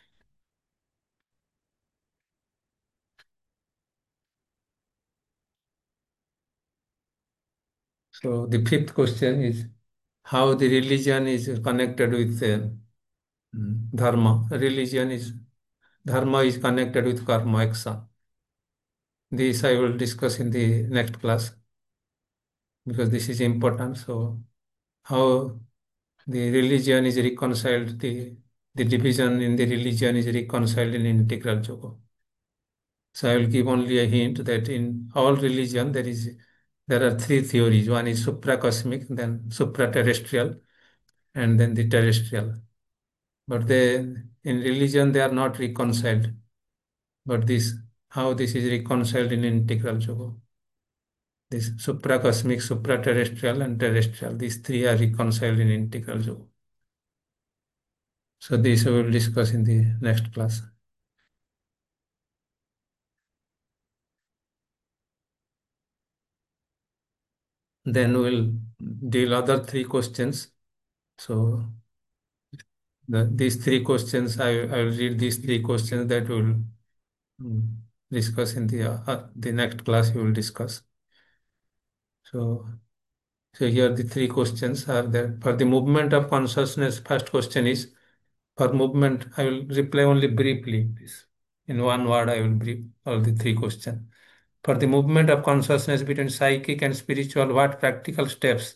Speaker 1: So the fifth question is how the religion is connected with dharma. Religion is Dharma is connected with karma action. This I will discuss in the next class because this is important. So how the religion is reconciled, the division in the religion is reconciled in integral yoga. So I will give only a hint that in all religion there are three theories. One is supracosmic, then supraterrestrial, and then the terrestrial. But in religion they are not reconciled. But this how this is reconciled in integral yoga. This supracosmic, supraterrestrial, and terrestrial. These three are reconciled in integral yoga. So this we will discuss in the next class. Then we'll deal other three questions. So these three questions, I will read these three questions that we'll discuss in the next class. We will discuss. So so here the three questions are there. For the movement of consciousness, first question is for movement. I will reply only briefly. Please. In one word, I will brief all the three questions. For the movement of consciousness between psychic and spiritual, what practical steps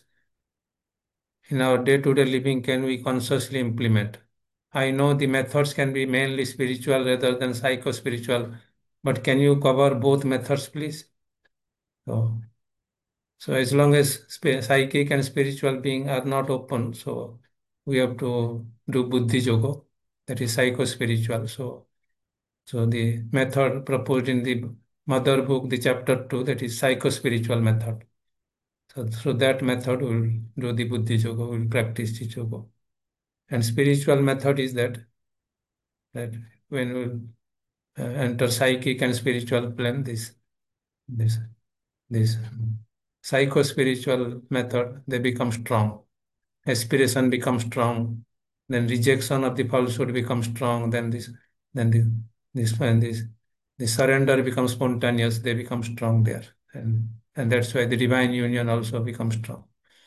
Speaker 1: in our day-to-day living can we consciously implement? I know the methods can be mainly spiritual rather than psycho-spiritual, but can you cover both methods, please? So, so as long as psychic and spiritual being are not open, so we have to do Buddhi Yoga, that is psycho-spiritual. So the method proposed in the mother book, the chapter 2, that is psycho-spiritual method. So through that method, we will do the Buddhi Yoga, we will practice the yoga. And spiritual method is that when we enter psychic and spiritual plane, this this psycho-spiritual method, they become strong. Aspiration becomes strong. Then rejection of the falsehood becomes strong. Then this the surrender becomes spontaneous. They become strong there, and that's why the divine union also becomes strong.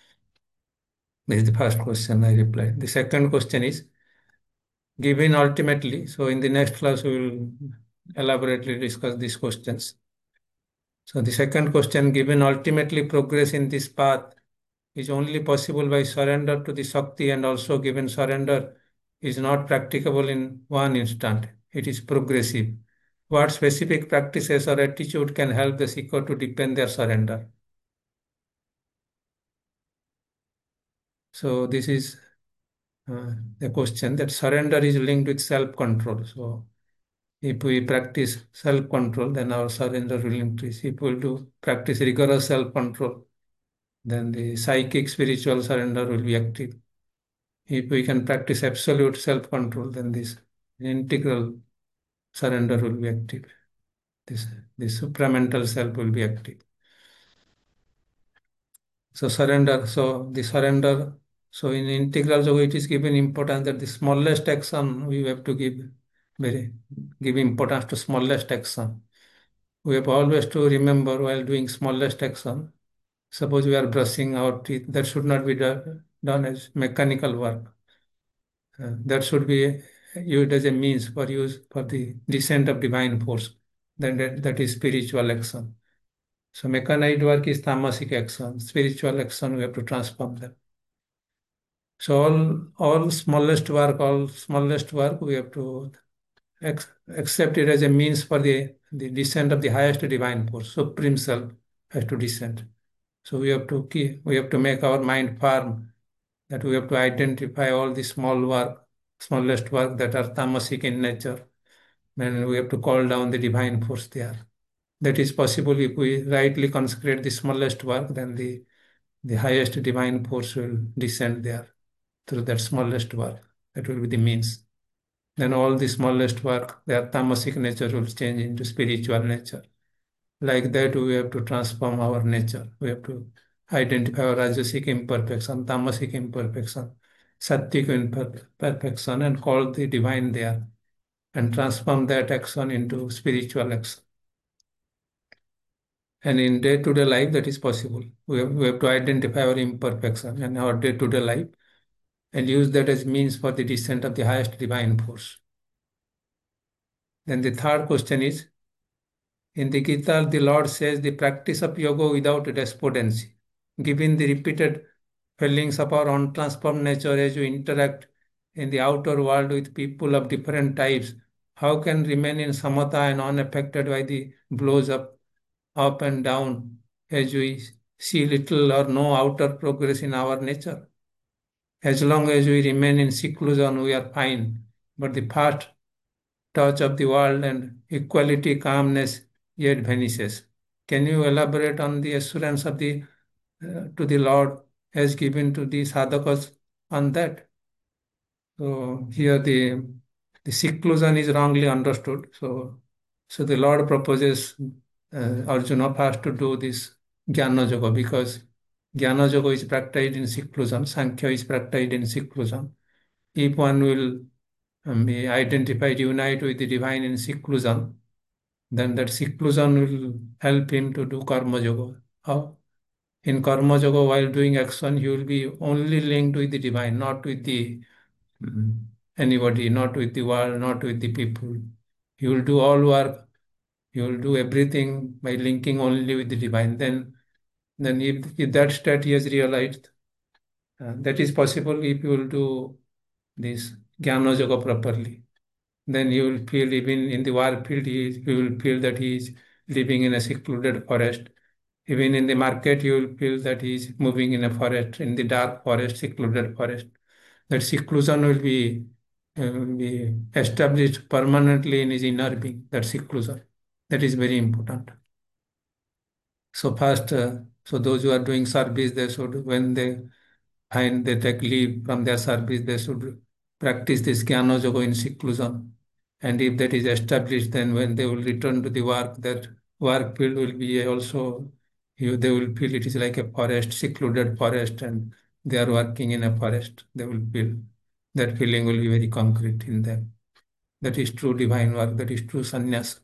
Speaker 1: This is the first question I replied. The second question is given ultimately. So in the next class, we will elaborately discuss these questions. So the second question, given ultimately progress in this path is only possible by surrender to the Shakti, and also given surrender is not practicable in one instant. It is progressive. What specific practices or attitude can help the seeker to deepen their surrender? So this is the question that surrender is linked with self-control. So if we practice self-control, then our surrender will increase. If we do practice rigorous self-control, then the psychic spiritual surrender will be active. If we can practice absolute self-control, then this integral surrender will be active. This, this supramental self will be active. So surrender, so the surrender, so in integral yoga it is given importance that the smallest action we have to give importance to smallest action. We have always to remember while doing smallest action, suppose we are brushing our teeth, that should not be done as mechanical work. That should be used as a means for use for the descent of divine force. Then that is spiritual action. So mechanized work is tamasic action. Spiritual action, we have to transform them. So all smallest work, we have to accept it as a means for the descent of the highest divine force. Supreme Self has to descend. So we have to make our mind firm that we have to identify all the smallest work that are tamasic in nature. And we have to call down the divine force there. That is possible if we rightly consecrate the smallest work, then the highest divine force will descend there through that smallest work. That will be the means. Then all the smallest work, their tamasic nature will change into spiritual nature. Like that, we have to transform our nature. We have to identify our rajasic imperfection, tamasic imperfection, sattvic imperfection, and call the divine there and transform that action into spiritual action. And in day-to-day life, that is possible. We have to identify our imperfection in our day-to-day life and use that as means for the descent of the highest divine force. Then the third question is, in the Gita, the Lord says the practice of yoga without despondency. Given the repeated failings of our untransformed nature as we interact in the outer world with people of different types, how can remain in samatha and unaffected by the blows of up and down as we see little or no outer progress in our nature? As long as we remain in seclusion, we are fine. But the first touch of the world and equality, calmness yet vanishes. Can you elaborate on the assurance of the to the Lord has given to the sadhakas on that? So here the seclusion is wrongly understood. So the Lord proposes Arjuna first to do this Jnana Yoga because Jnana Yoga is practiced in seclusion, Sankhya is practiced in seclusion. If one will be identified, unite with the divine in seclusion, then that seclusion will help him to do karma yoga. How? In karma yoga, while doing action, he will be only linked with the divine, not with the mm, anybody, not with the world, not with the people. He will do all work. He will do everything by linking only with the divine. Then if that state he has realized, that is possible if you will do this jnana yoga properly. Then you will feel even in the work field, you will feel that he is living in a secluded forest. Even in the market, you will feel that he is moving in a forest, in the dark forest, secluded forest. That seclusion will be established permanently in his inner being, that seclusion. That is very important. So first, so those who are doing service, they should, when they find they take leave from their service, they should practice this jnana yoga in seclusion. And if that is established, then when they will return to the work, that work field will be also, they will feel it is like a forest, secluded forest, and they are working in a forest. They will feel that feeling will be very concrete in them. That is true divine work. That is true sannyas.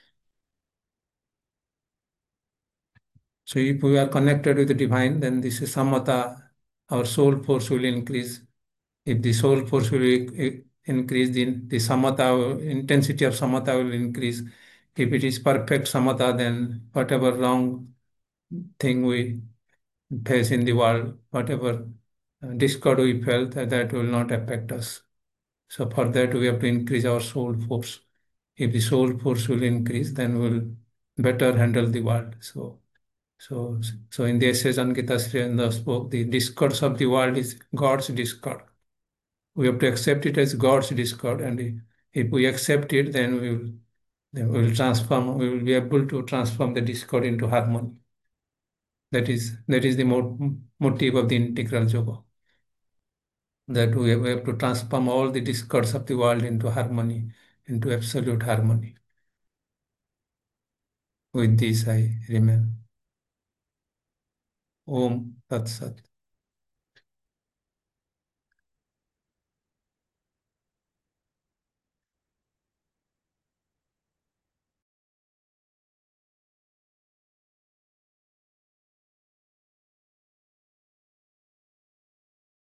Speaker 1: So if we are connected with the divine, then this is samatha, our soul force will increase. If the soul force will increase, the samatha, intensity of samatha will increase. If it is perfect samatha, then whatever wrong thing we face in the world, whatever discord we felt, that will not affect us. So for that, we have to increase our soul force. If the soul force will increase, then we'll better handle the world. So, so in the essay on Gita, Sri Aurobindo spoke, the discourse of the world is God's discord. We have to accept it as God's discord, and if we accept it, then we will transform. We will be able to transform the discord into harmony. That is the motive of the integral yoga. That we have to transform all the discords of the world into harmony, into absolute harmony. With this, I remain. Om Tat Sat.